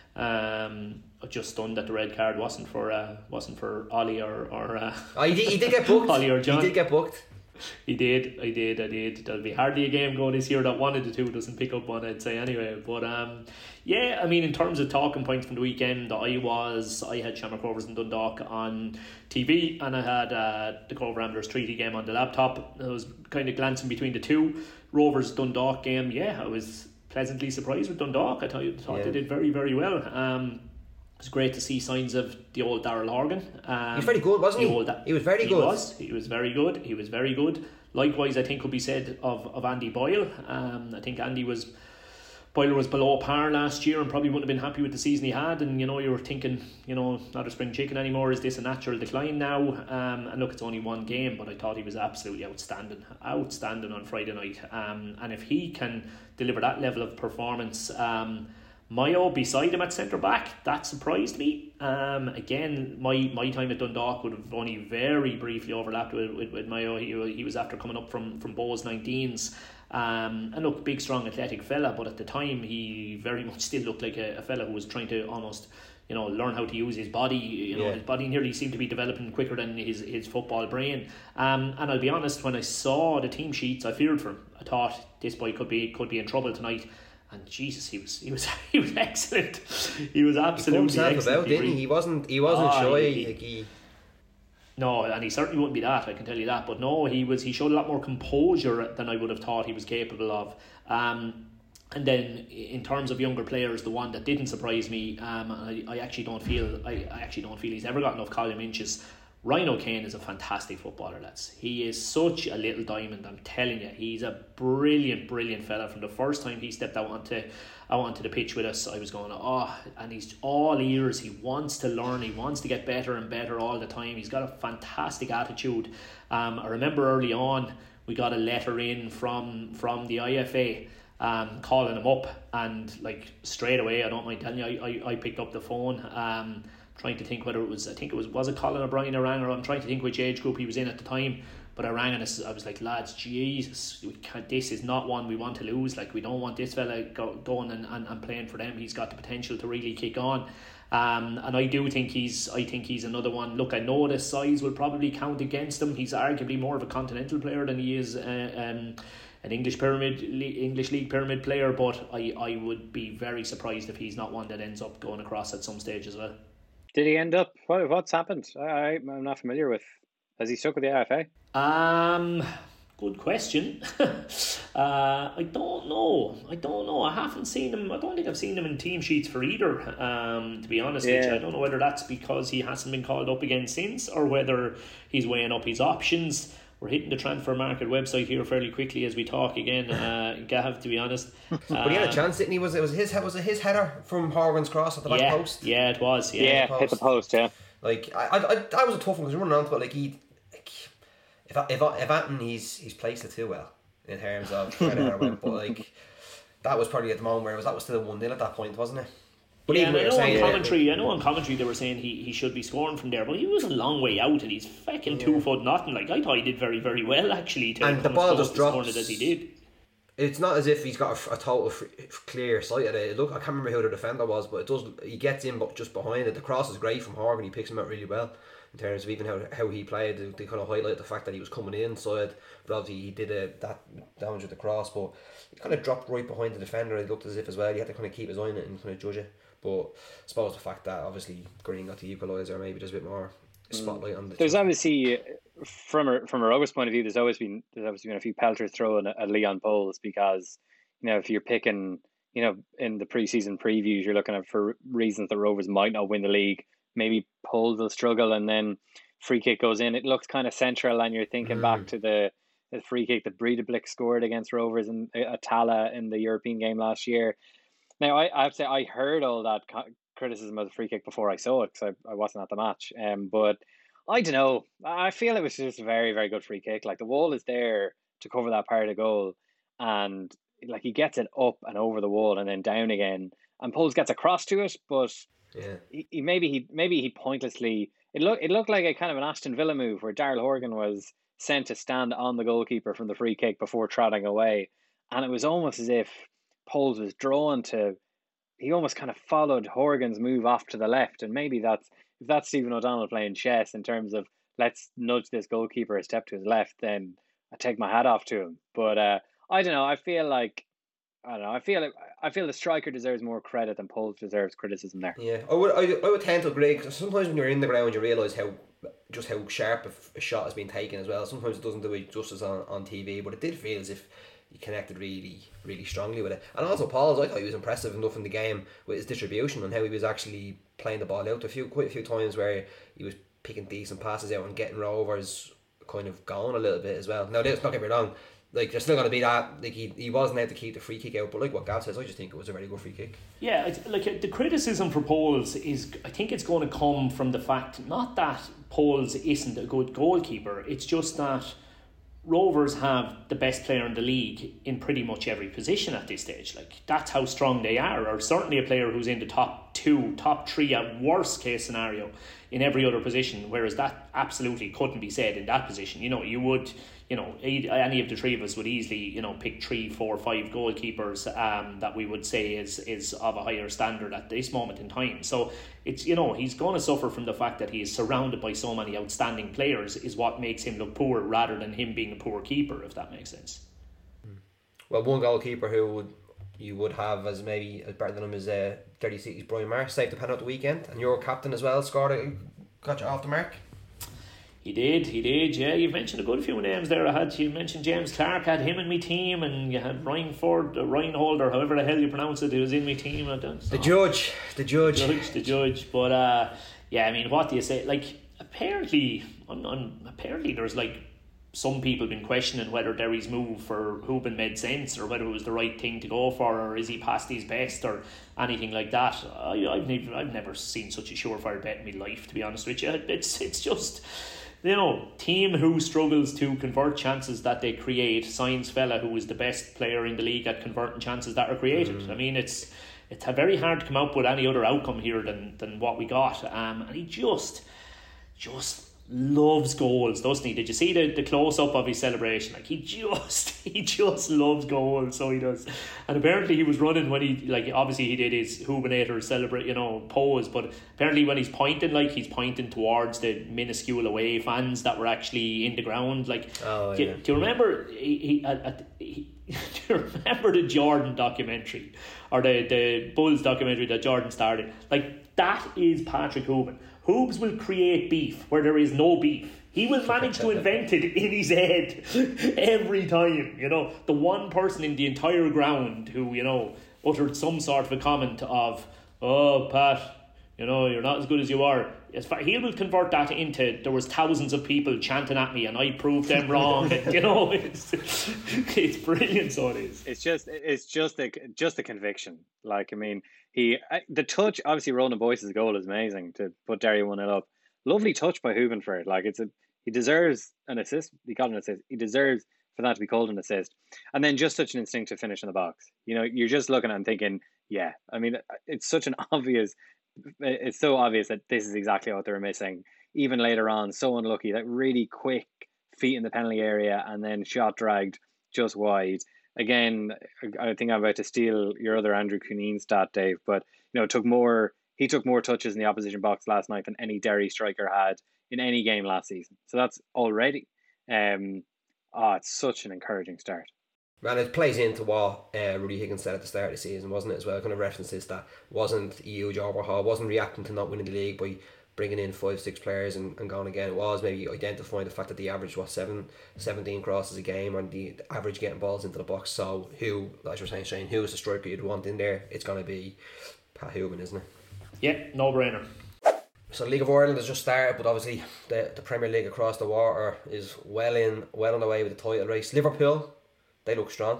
Um, I'm just stunned that the red card wasn't for uh, wasn't for Ollie or or. Uh, oh, he did, he did get booked. Ollie or John. He did get booked. He did, I did, I did. There'll be hardly a game going this year that one of the two doesn't pick up one, I'd say anyway. But um, yeah, I mean, in terms of talking points from the weekend, I was, I had Shamrock Rovers and Dundalk on T V, and I had uh, the Cove Ramblers Treaty game on the laptop. I was kind of glancing between the two. Rovers Dundalk game, yeah, I was pleasantly surprised with Dundalk. I thought, thought Yeah. they did very, very well. Um, It was great to see signs of the old Darrell Horgan. Um, He was very good, wasn't the he? Old, He was very he good. Was. He was very good. He was very good. Likewise, I think could be said of, of Andy Boyle. Um, I think Andy was Boyle was below par last year and probably wouldn't have been happy with the season he had. And you know, you were thinking, you know, not a spring chicken anymore. Is this a natural decline now? Um, and look, it's only one game, but I thought he was absolutely outstanding, outstanding on Friday night. Um, and if he can deliver that level of performance, um. Mayo beside him at centre back, that surprised me. Um, again, my, my time at Dundalk would have only very briefly overlapped with, with, with Mayo. He, he was after coming up from, from Bowes nineteens. Um, and look, big, strong, athletic fella, but at the time he very much still looked like a, a fella who was trying to almost, you know, learn how to use his body. You know, Yeah. his body nearly seemed to be developing quicker than his, his football brain. Um, and I'll be honest, when I saw the team sheets, I feared for him. I thought this boy could be could be in trouble tonight. And Jesus, he was he was he was excellent. He was absolutely he put himself excellent. about, didn't he? He wasn't he wasn't Oh, shy. he- like he, No, and he certainly wouldn't be that, I can tell you that. But no, he was he showed a lot more composure than I would have thought he was capable of. Um, and then in terms of younger players, the one that didn't surprise me, um, I, I actually don't feel I, I actually don't feel he's ever got enough column inches. Ryan O'Kane is a fantastic footballer, lads. He is such a little diamond, I'm telling you. He's a brilliant, brilliant fella. From the first time he stepped out onto out onto the pitch with us, I was going, oh, and he's all ears. He wants to learn. He wants to get better and better all the time. He's got a fantastic attitude. Um, I remember early on, we got a letter in from from the I F A um, calling him up, and like straight away, I don't mind telling you, I, I, I picked up the phone. Um, trying to think whether it was, I think it was, was it Colin O'Brien I rang, or I'm trying to think which age group he was in at the time, but I rang and I was like, lads, Jesus, we can't, this is not one we want to lose. Like, we don't want this fella go, going and, and, and playing for them. He's got the potential to really kick on. Um, and I do think he's I think he's another one. Look, I know the size will probably count against him. He's arguably more of a continental player than he is uh, um, an English pyramid English league pyramid player, but I, I would be very surprised if he's not one that ends up going across at some stage as well. Did he end up? What, what's happened? I, I'm not familiar with. Has he stuck with the I F A? Um, good question. uh, I don't know. I don't know. I haven't seen him. I don't think I've seen him in team sheets for either. Um, to be honest with Yeah. you, I don't know whether that's because he hasn't been called up again since, or whether he's weighing up his options. We're hitting the transfer market website here fairly quickly as we talk again, uh, Gav, to be honest. but he had a chance, didn't he? Was it was his was it his header from Horgan's cross at the back yeah, post? Yeah, it was. Yeah, Yeah, hit the post. Yeah. Like I, I, I that was a tough one because running on to it. Like he, like, if if if Anton he's he's placed it too well in terms of where the header went, but like that was probably at the moment where it was that was still one nil at that point, wasn't it? But yeah, even and I what know you're on saying, commentary, yeah, I know on commentary they were saying he, he should be scoring from there, but he was a long way out and he's fucking two foot nothing. Like I thought he did very, very well actually to and the come ball as close just to scoring drops. it as he did. It's not as if he's got a, a total f- clear sight of it. Look, I can't remember who the defender was, but it does. He gets in, but just behind it. The cross is great from Horgan. He picks him out really well in terms of even how how he played. They, they kind of highlight the fact that he was coming inside, but obviously he did a, that damage with the cross. But he kind of dropped right behind the defender. It looked as if as well. He had to kind of keep his eye on it and kind of judge it. But I suppose the fact that obviously Green got the equaliser, maybe there's a bit more spotlight on the. There's obviously, from a from a Rovers point of view, there's always been there's obviously been a few pelters thrown at Leon Poles because, you know, if you're picking, you know, in the preseason previews, you're looking at for reasons that Rovers might not win the league. Maybe Poles will struggle, and then free kick goes in. It looks kind of central, and you're thinking mm. back to the, the free kick that Breidablik scored against Rovers and Atala in the European game last year. Now, I, I have to say, I heard all that criticism of the free kick before I saw it because I, I wasn't at the match. Um, but I don't know. I feel it was just a very, very good free kick. Like, the wall is there to cover that part of the goal. And, like, he gets it up and over the wall and then down again. And Poles gets across to it, but yeah. he, he maybe he maybe he pointlessly... It, look, it looked like a kind of an Aston Villa move where Daryl Horgan was sent to stand on the goalkeeper from the free kick before trotting away. And it was almost as if Poles was drawn to, he almost kind of followed Horgan's move off to the left, and maybe that's if that's Stephen O'Donnell playing chess in terms of let's nudge this goalkeeper a step to his left, then I take my hat off to him. But uh, I don't know. I feel like I don't know. I feel like I feel the striker deserves more credit than Poles deserves criticism there. Yeah, I would I, I would tend to agree because sometimes when you're in the ground, you realise how just how sharp a, a shot has been taken as well. Sometimes it doesn't do it justice on on T V, but it did feel as if he connected really, really strongly with it. And also Paul's, I thought he was impressive enough in the game with his distribution and how he was actually playing the ball out. A few, quite a few times where he was picking decent passes out and getting Rovers kind of going a little bit as well. Now, let's not get me wrong, like there's still going to be that, like he, he wasn't able to keep the free kick out, but like what Gav says, I just think it was a very good free kick. Yeah, it's, like the criticism for Poles is, I think it's going to come from the fact, not that Poles isn't a good goalkeeper, it's just that Rovers have the best player in the league in pretty much every position at this stage. Like, that's how strong they are, or certainly a player who's in the top two, top three at worst case scenario in every other position, whereas that absolutely couldn't be said in that position. You know, you would, you know, any of the three of us would easily, you know, pick three, four, five goalkeepers um, that we would say is is of a higher standard at this moment in time. So it's, you know, he's going to suffer from the fact that he is surrounded by so many outstanding players is what makes him look poor rather than him being a poor keeper, if that makes sense. Well, one goalkeeper who would you would have as maybe as better than him is uh, Derry City's Brian Marsh, saved the penalty at the weekend, and your captain as well scored it, got you off the mark. He did, he did, yeah. You've mentioned a good few names there. I had you mentioned James Clark, had him in my team, and you had Ryan Ford, uh, Ryan Holder, however the hell you pronounce it, who was in my team. I don't, the judge, the judge, the judge, the judge. But uh, yeah, I mean, what do you say? Like, apparently, on, on apparently, there's like some people been questioning whether Derry's move for Hoban made sense or whether it was the right thing to go for, or is he past his best or anything like that. I, I've never, I've never seen such a surefire bet in my life, to be honest with you. It's, it's just, you know, team who struggles to convert chances that they create signs fella who is the best player in the league at converting chances that are created. Mm. I mean, it's it's very hard to come up with any other outcome here than than what we got. Um, and he just, just. loves goals, doesn't he? Did you see the, the close up of his celebration? Like, he just he just loves goals, so he does. And apparently he was running when he, like, obviously he did his Hubinator celebrate, you know, pose, but apparently when he's pointing, like, he's pointing towards the minuscule away fans that were actually in the ground. Like, oh, do, yeah. do you remember he, he, uh, he do you remember the Jordan documentary, or the, the Bulls documentary that Jordan started? Like, that is Patrick Hoban. Hoobs will create beef where there is no beef. He will manage to invent it in his head every time. You know, the one person in the entire ground who, you know, uttered some sort of a comment of, "Oh, Pat, you know, you're not as good as you are." He will convert that into, "There was thousands of people chanting at me and I proved them wrong." And, you know, it's it's brilliant. So it is. It's just it's just a just a conviction. Like, I mean, he the touch. Obviously, Ronan Boyce's goal is amazing to put Derry one nil up. Lovely touch by Hoban for it. Like, it's a he deserves an assist. He got an assist. He deserves for that to be called an assist. And then just such an instinctive finish in the box. You know, you're just looking at it and thinking, yeah, I mean, it's such an obvious, it's so obvious that this is exactly what they were missing. Even later on, so unlucky, that really quick feet in the penalty area and then shot dragged just wide. Again, I think I'm about to steal your other Andrew Cuneen stat, Dave, but, you know, it took more, he took more touches in the opposition box last night than any Derry striker had in any game last season. So that's already, um, oh, it's such an encouraging start. Man, it plays into what uh, Rudy Higgins said at the start of the season, wasn't it, as well? Kind of references that wasn't a huge overhaul, wasn't reacting to not winning the league by bringing in five, six players and, and going again. It was maybe identifying the fact that the average was seven, seventeen crosses a game, and the, the average getting balls into the box. So who, as you're saying, Shane, who is the striker you'd want in there? It's going to be Pat Hooban, isn't it? Yeah, no brainer. So the League of Ireland has just started, but obviously the, the Premier League across the water is well in, well on the way with the title race. Liverpool, they look strong.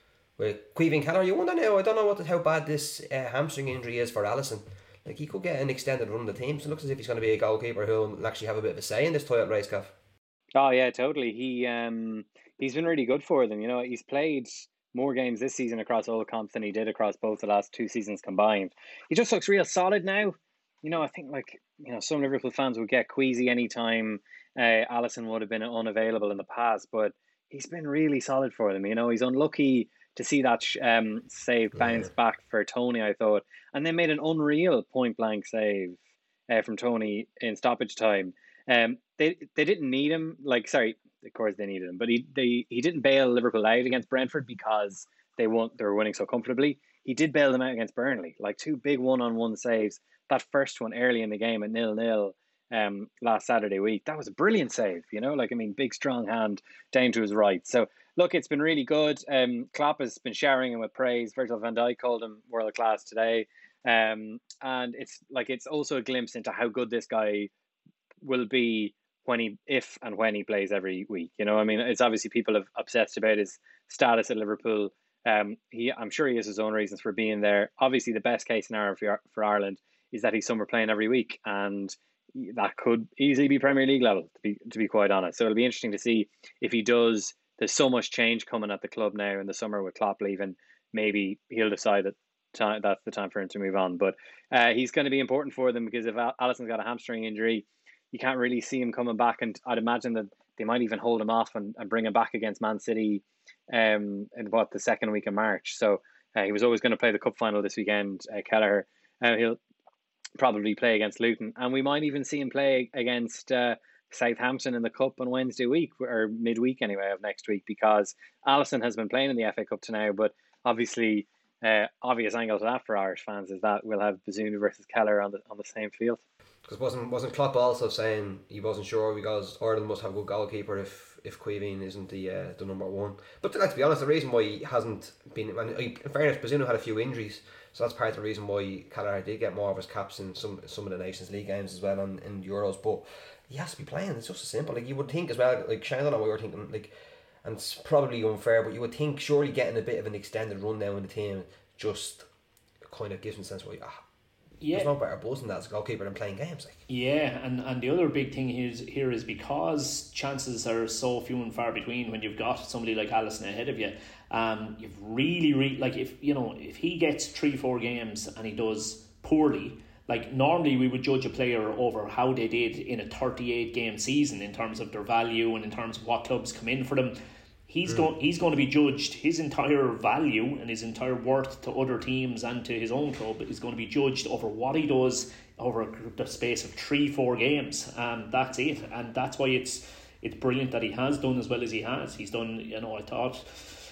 With Caoimhín Kelleher, you wonder now, I don't know what how bad this uh, hamstring injury is for Alisson. Like, he could get an extended run of the team, so it looks as if he's going to be a goalkeeper who will actually have a bit of a say in this title race, Gav. Oh yeah, totally. He um he's been really good for them. You know, he's played more games this season across all the comps than he did across both the last two seasons combined. He just looks real solid now. You know, I think, like, you know, some Liverpool fans would get queasy anytime uh, Alisson would have been unavailable in the past, but he's been really solid for them. You know, he's unlucky to see that um save bounce yeah. back for Tony, I thought, and they made an unreal point blank save uh, from Tony in stoppage time. Um, they they didn't need him. Like, sorry, of course they needed him, but he they he didn't bail Liverpool out against Brentford because they won they were winning so comfortably. He did bail them out against Burnley, like two big one on one saves. That first one early in the game at nil nil. Um, last Saturday week, that was a brilliant save. You know, like, I mean, big strong hand down to his right. So look, it's been really good. Um, Klopp has been showering him with praise. Virgil van Dijk called him world class today. Um, and it's like, it's also a glimpse into how good this guy will be when he, if and when he plays every week. You know, I mean, it's obviously people have obsessed about his status at Liverpool. Um, he, I'm sure he has his own reasons for being there. Obviously, the best case scenario for for Ireland is that he's somewhere playing every week, and that could easily be Premier League level, to be to be quite honest. So it'll be interesting to see if he does. There's so much change coming at the club now in the summer with Klopp leaving. Maybe he'll decide that time, that's the time for him to move on. But uh, he's going to be important for them, because if Alisson's got a hamstring injury, you can't really see him coming back. And I'd imagine that they might even hold him off and, and bring him back against Man City um, in what, the second week of March. So uh, he was always going to play the cup final this weekend, uh, Kelleher. Uh, he'll probably play against Luton, and we might even see him play against uh, Southampton in the Cup on Wednesday week, or midweek anyway of next week, because Alisson has been playing in the F A Cup to now. But obviously, uh, obvious angle to that for Irish fans is that we'll have Bazunu versus Kelleher on the on the same field. Because wasn't wasn't Klopp also saying he wasn't sure, because Ireland must have a good goalkeeper if if Caoimhín isn't the uh, the number one. But let's be honest, the reason why he hasn't been, and in fairness, Bazunu had a few injuries, so that's part of the reason why Kelleher did get more of his caps in some some of the Nations League games as well, and in Euros. But he has to be playing. It's just as simple. Like, you would think as well, like, Shane, I don't know what you were thinking, like, and it's probably unfair, but you would think surely getting a bit of an extended run now in the team just kind of gives him a sense of, like, ah, yeah, there's no better buzz than that as a goalkeeper than playing games. Like. Yeah, and, and the other big thing here is, here is because chances are so few and far between when you've got somebody like Alisson ahead of you. Um, you've really, really, like, if, you know, if he gets three, four games and he does poorly, like, normally we would judge a player over how they did in a thirty-eight game season in terms of their value and in terms of what clubs come in for them. He's, mm. go- he's going to be judged, his entire value and his entire worth to other teams and to his own club is going to be judged over what he does over the space of three, four games. Um, that's it. And that's why it's it's brilliant that he has done as well as he has. He's done, you know, I thought...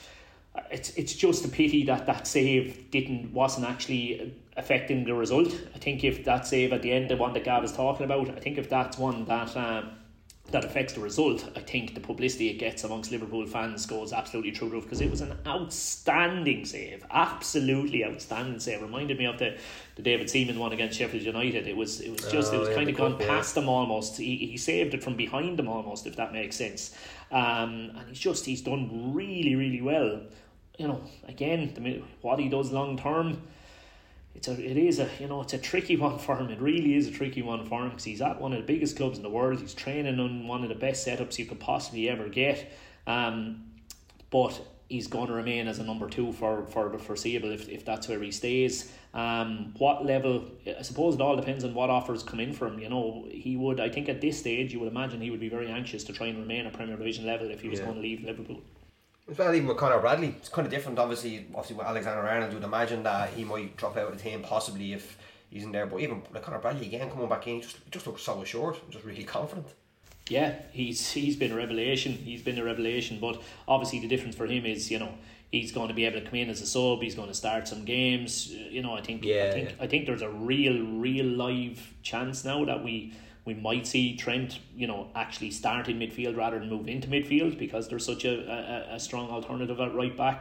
It's it's just a pity that that save didn't wasn't actually affecting the result. I think if that save at the end, the one that Gav is talking about, I think if that's one that um, that affects the result, I think the publicity it gets amongst Liverpool fans goes absolutely through the roof, because it was an outstanding save, absolutely outstanding save. Reminded me of the, the David Seaman one against Sheffield United. It was it was just oh, it was yeah, kind of gone past yeah. them almost. He he saved it from behind them almost, if that makes sense. Um, and he's just he's done really really well. You know, again, the, what he does long term, it's a, it is a, you know, it's a tricky one for him. It really is a tricky one for him, because he's at one of the biggest clubs in the world. He's training on one of the best setups you could possibly ever get. Um, but he's going to remain as a number two for, for the foreseeable if, if that's where he stays. Um, what level, I suppose it all depends on what offers come in for him. You know, he would, I think at this stage, you would imagine he would be very anxious to try and remain at Premier Division level if he was Yeah. going to leave Liverpool. Well, even with Conor Bradley, it's kind of different. Obviously, obviously with Alexander Arnold, you'd imagine that he might drop out of the team possibly if he's in there. But even like Conor Bradley again coming back in, he just he just looks so assured, just really confident. Yeah, he's he's been a revelation. He's been a revelation. But obviously, the difference for him is, you know, he's going to be able to come in as a sub. He's going to start some games. You know, I think Yeah, I think yeah. I think there's a real, real live chance now that we. We might see Trent, you know, actually start in midfield rather than move into midfield because there's such a, a, a strong alternative at right back.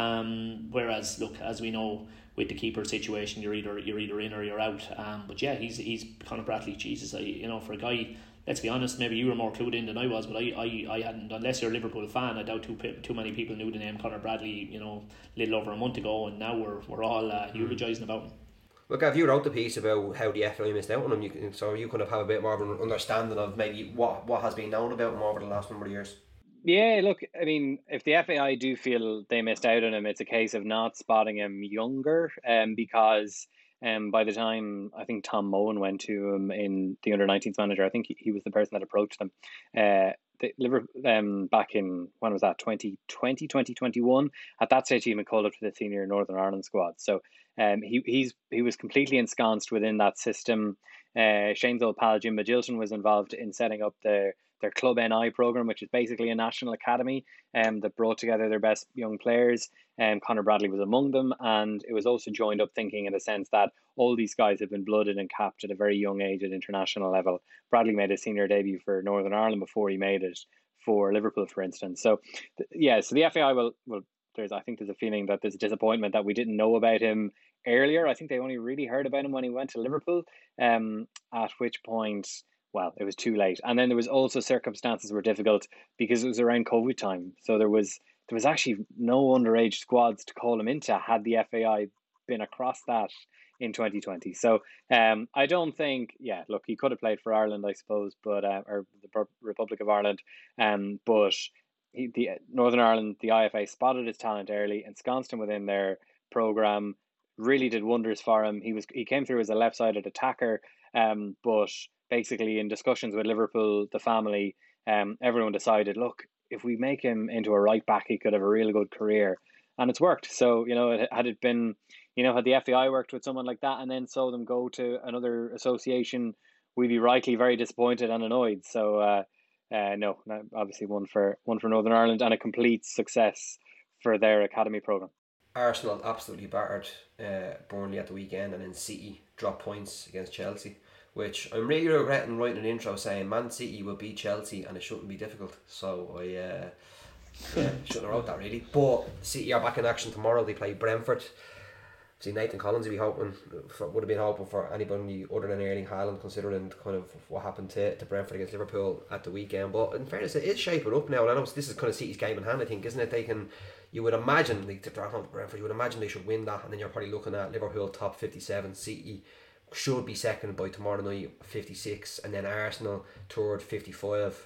Um, whereas, look, as we know with the keeper situation, you're either you're either in or you're out. Um, but yeah, he's he's Conor Bradley. Jesus, I, you know, for a guy. Let's be honest. Maybe you were more clued in than I was, but I, I, I hadn't. Unless you're a Liverpool fan, I doubt too too many people knew the name Conor Bradley. You know, a little over a month ago, and now we're we're all uh, eulogising about him. Look, if you wrote the piece about how the F A I missed out on him, you can, so you kind of have a bit more of an understanding of maybe what, what has been known about him over the last number of years. Yeah, look, I mean, if the F A I do feel they missed out on him, it's a case of not spotting him younger, um, because um, by the time I think Tom Moen went to him in the under nineteens manager, I think he, he was the person that approached them. Uh, the Liverpool um, back in, when was that, twenty twenty, twenty twenty-one? At that stage, he even called up to the senior Northern Ireland squad. So um, he he's he was completely ensconced within that system. Uh, Shane's old pal Jim Magilton was involved in setting up their their Club N I program, which is basically a national academy um, that brought together their best young players. Um, Conor Bradley was among them, and it was also joined up thinking in the sense that all these guys have been blooded and capped at a very young age at international level. Bradley made his senior debut for Northern Ireland before he made it for Liverpool, for instance. So, th- yeah, so the F A I will, will there's I think there's a feeling that there's a disappointment that we didn't know about him earlier. I think they only really heard about him when he went to Liverpool, um, at which point, well, it was too late. And then there was also circumstances were difficult because it was around COVID time. So there was there was actually no underage squads to call him into had the F A I been across that in twenty twenty. So um, I don't think, yeah, look, he could have played for Ireland, I suppose, but uh, or the Republic of Ireland, um, but he, the Northern Ireland, the I F A spotted his talent early, ensconced him within their program, really did wonders for him. He was he came through as a left-sided attacker, um, but basically in discussions with Liverpool, the family, um, everyone decided, look, if we make him into a right back, he could have a really good career, and it's worked. So you know, had it been, you know, had the F A I worked with someone like that and then saw them go to another association, we'd be rightly very disappointed and annoyed. So uh, uh, no, obviously one for one for Northern Ireland and a complete success for their academy program. Arsenal absolutely battered uh, Burnley at the weekend, and then City dropped points against Chelsea, which I'm really regretting writing an intro saying Man City will beat Chelsea and it shouldn't be difficult. So I uh, yeah, shouldn't have wrote that really. But City are back in action tomorrow. They play Brentford. See, Nathan Collins would be hoping for, would have been hoping for anybody other than Erling Haaland, considering kind of what happened to, to Brentford against Liverpool at the weekend. But in fairness, it is shaping up now, and I know this is kind of City's game in hand, I think, isn't it? They can, you would imagine, like, to draw on Brentford, you would imagine they should win that, and then you're probably looking at Liverpool top fifty-seven, City should be second by tomorrow night, fifty-six, and then Arsenal third, fifty-five.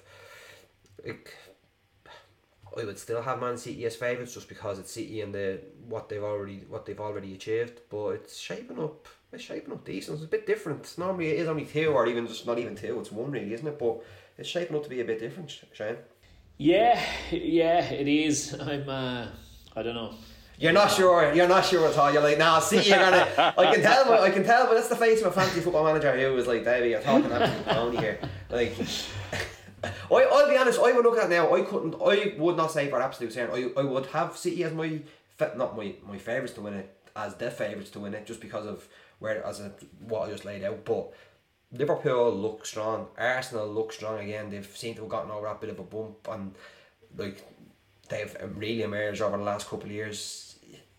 Like, I would still have Man City as favourites just because it's City and the what they've already what they've already achieved, but it's shaping up. It's shaping up decent. It's a bit different. Normally it is only two, or even just not even two. It's one really, isn't it? But it's shaping up to be a bit different, Shane. Yeah, yeah, it is. I'm. Uh, I don't know. You're not sure. You're not sure at all. You're like, nah, City are gonna. I can tell. But I can tell. But that's the face of a fantasy football manager who was like, Davey, you're talking absolute pony here. Like. I, I'll be honest, I would look at it now, I couldn't, I would not say for absolute certain, I, I would have City as my, not my, my favourites to win it, as their favourites to win it, just because of where, as a, what I just laid out. But Liverpool look strong, Arsenal look strong again, they've seemed to have gotten over that bit of a bump, and like, they've really emerged over the last couple of years.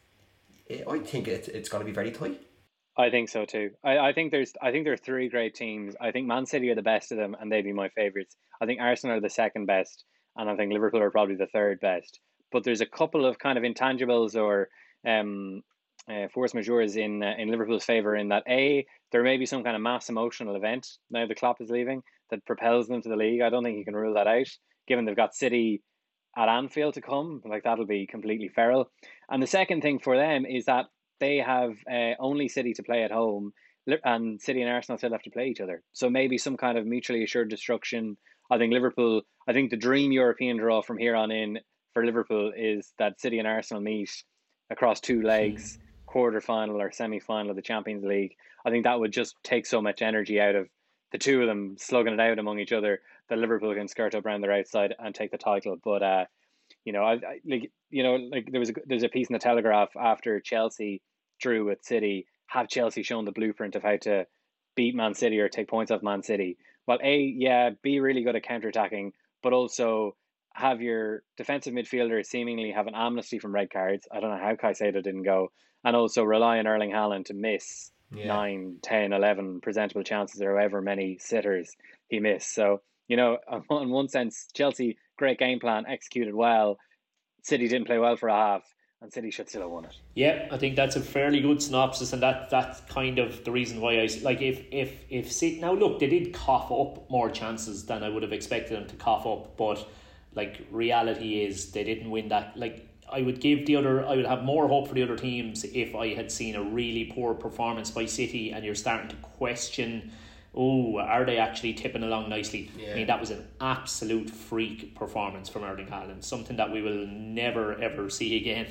I think it, it's going to be very tight. I think so too. I, I think there's I think there are three great teams. I think Man City are the best of them and they'd be my favourites. I think Arsenal are the second best and I think Liverpool are probably the third best. But there's a couple of kind of intangibles or um uh, force majeures in uh, in Liverpool's favour in that A, there may be some kind of mass emotional event now the Klopp is leaving that propels them to the league. I don't think you can rule that out, given they've got City at Anfield to come. Like, that'll be completely feral. And the second thing for them is that they have uh, only City to play at home, and City and Arsenal still have to play each other. So maybe some kind of mutually assured destruction. I think Liverpool, I think the dream European draw from here on in for Liverpool is that City and Arsenal meet across two legs, quarter final or semi final of the Champions League. I think that would just take so much energy out of the two of them slugging it out among each other that Liverpool can skirt up around their outside and take the title. But uh, you know, I, I like you know, like there was a there's a piece in the Telegraph after Chelsea drew with City. Have Chelsea shown the blueprint of how to beat Man City or take points off Man City? Well, A, yeah, be really good at counter-attacking, but also have your defensive midfielders seemingly have an amnesty from red cards. I don't know how Caicedo didn't go. And also rely on Erling Haaland to miss yeah. nine, ten, eleven presentable chances or however many sitters he missed. So, you know, in one sense, Chelsea, great game plan, executed well. City didn't play well for a half. And City should still have won it. Yeah, I think that's a fairly good synopsis, and that that's kind of the reason why I like if if if City now look, they did cough up more chances than I would have expected them to cough up, but like reality is they didn't win that. Like I would give the other, I would have more hope for the other teams if I had seen a really poor performance by City, and you're starting to question, oh, are they actually tipping along nicely? Yeah. I mean, that was an absolute freak performance from Erling Haaland, something that we will never ever see again.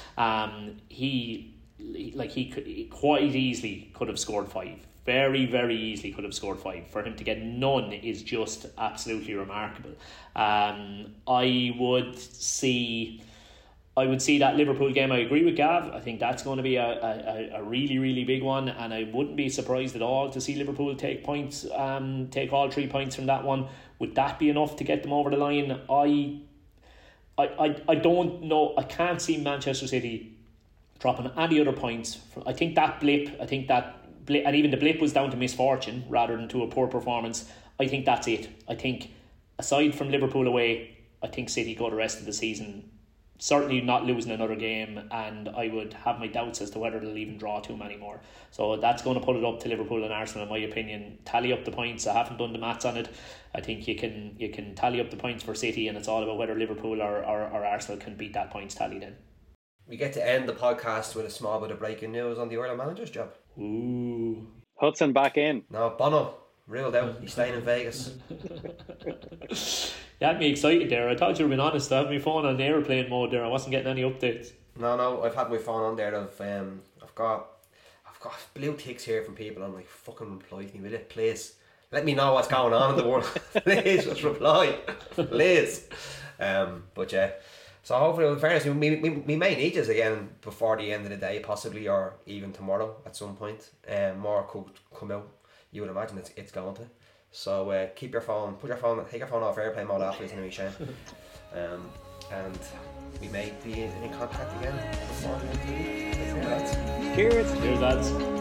Um, he, like he could he quite easily could have scored five. Very, very easily could have scored five. For him to get none is just absolutely remarkable. Um, I would see. I would see that Liverpool game. I agree with Gav. I think that's going to be a, a, a really, really big one, and I wouldn't be surprised at all to see Liverpool take points, um, take all three points from that one. Would that be enough to get them over the line? I, I, I, I don't know. I can't see Manchester City dropping any other points. I think that blip. I think that blip, and even the blip was down to misfortune rather than to a poor performance. I think that's it. I think aside from Liverpool away, I think City go the rest of the season. Certainly not losing another game, and I would have my doubts as to whether they'll even draw too many more. So that's going to put it up to Liverpool and Arsenal, in my opinion. Tally up the points. I haven't done the maths on it. I think you can you can tally up the points for City, and it's all about whether Liverpool or, or, or Arsenal can beat that points tally then. We get to end the podcast with a small bit of breaking news on the Ireland manager's job. Ooh. Hudson back in. No, Bono. Ruled out. He's staying in Vegas. You had me excited there. I thought you were being honest. I had my phone on airplane mode there. I wasn't getting any updates. No, no. I've had my phone on there. I've um, I've got, I've got blue ticks here from people. I'm like, fucking reply to me with it, please. Let me know what's going on in the world. Please, just reply, please. Um, but yeah. So hopefully, in fairness, we, we, we may need this again before the end of the day, possibly, or even tomorrow at some point. Um, more could come out. You would imagine it's it's going to. So uh, keep your phone, put your phone, take your phone off airplane mode after this anyway, Shane. Um, and we may be in contact again before the end of the week. Cheers. Cheers, lads.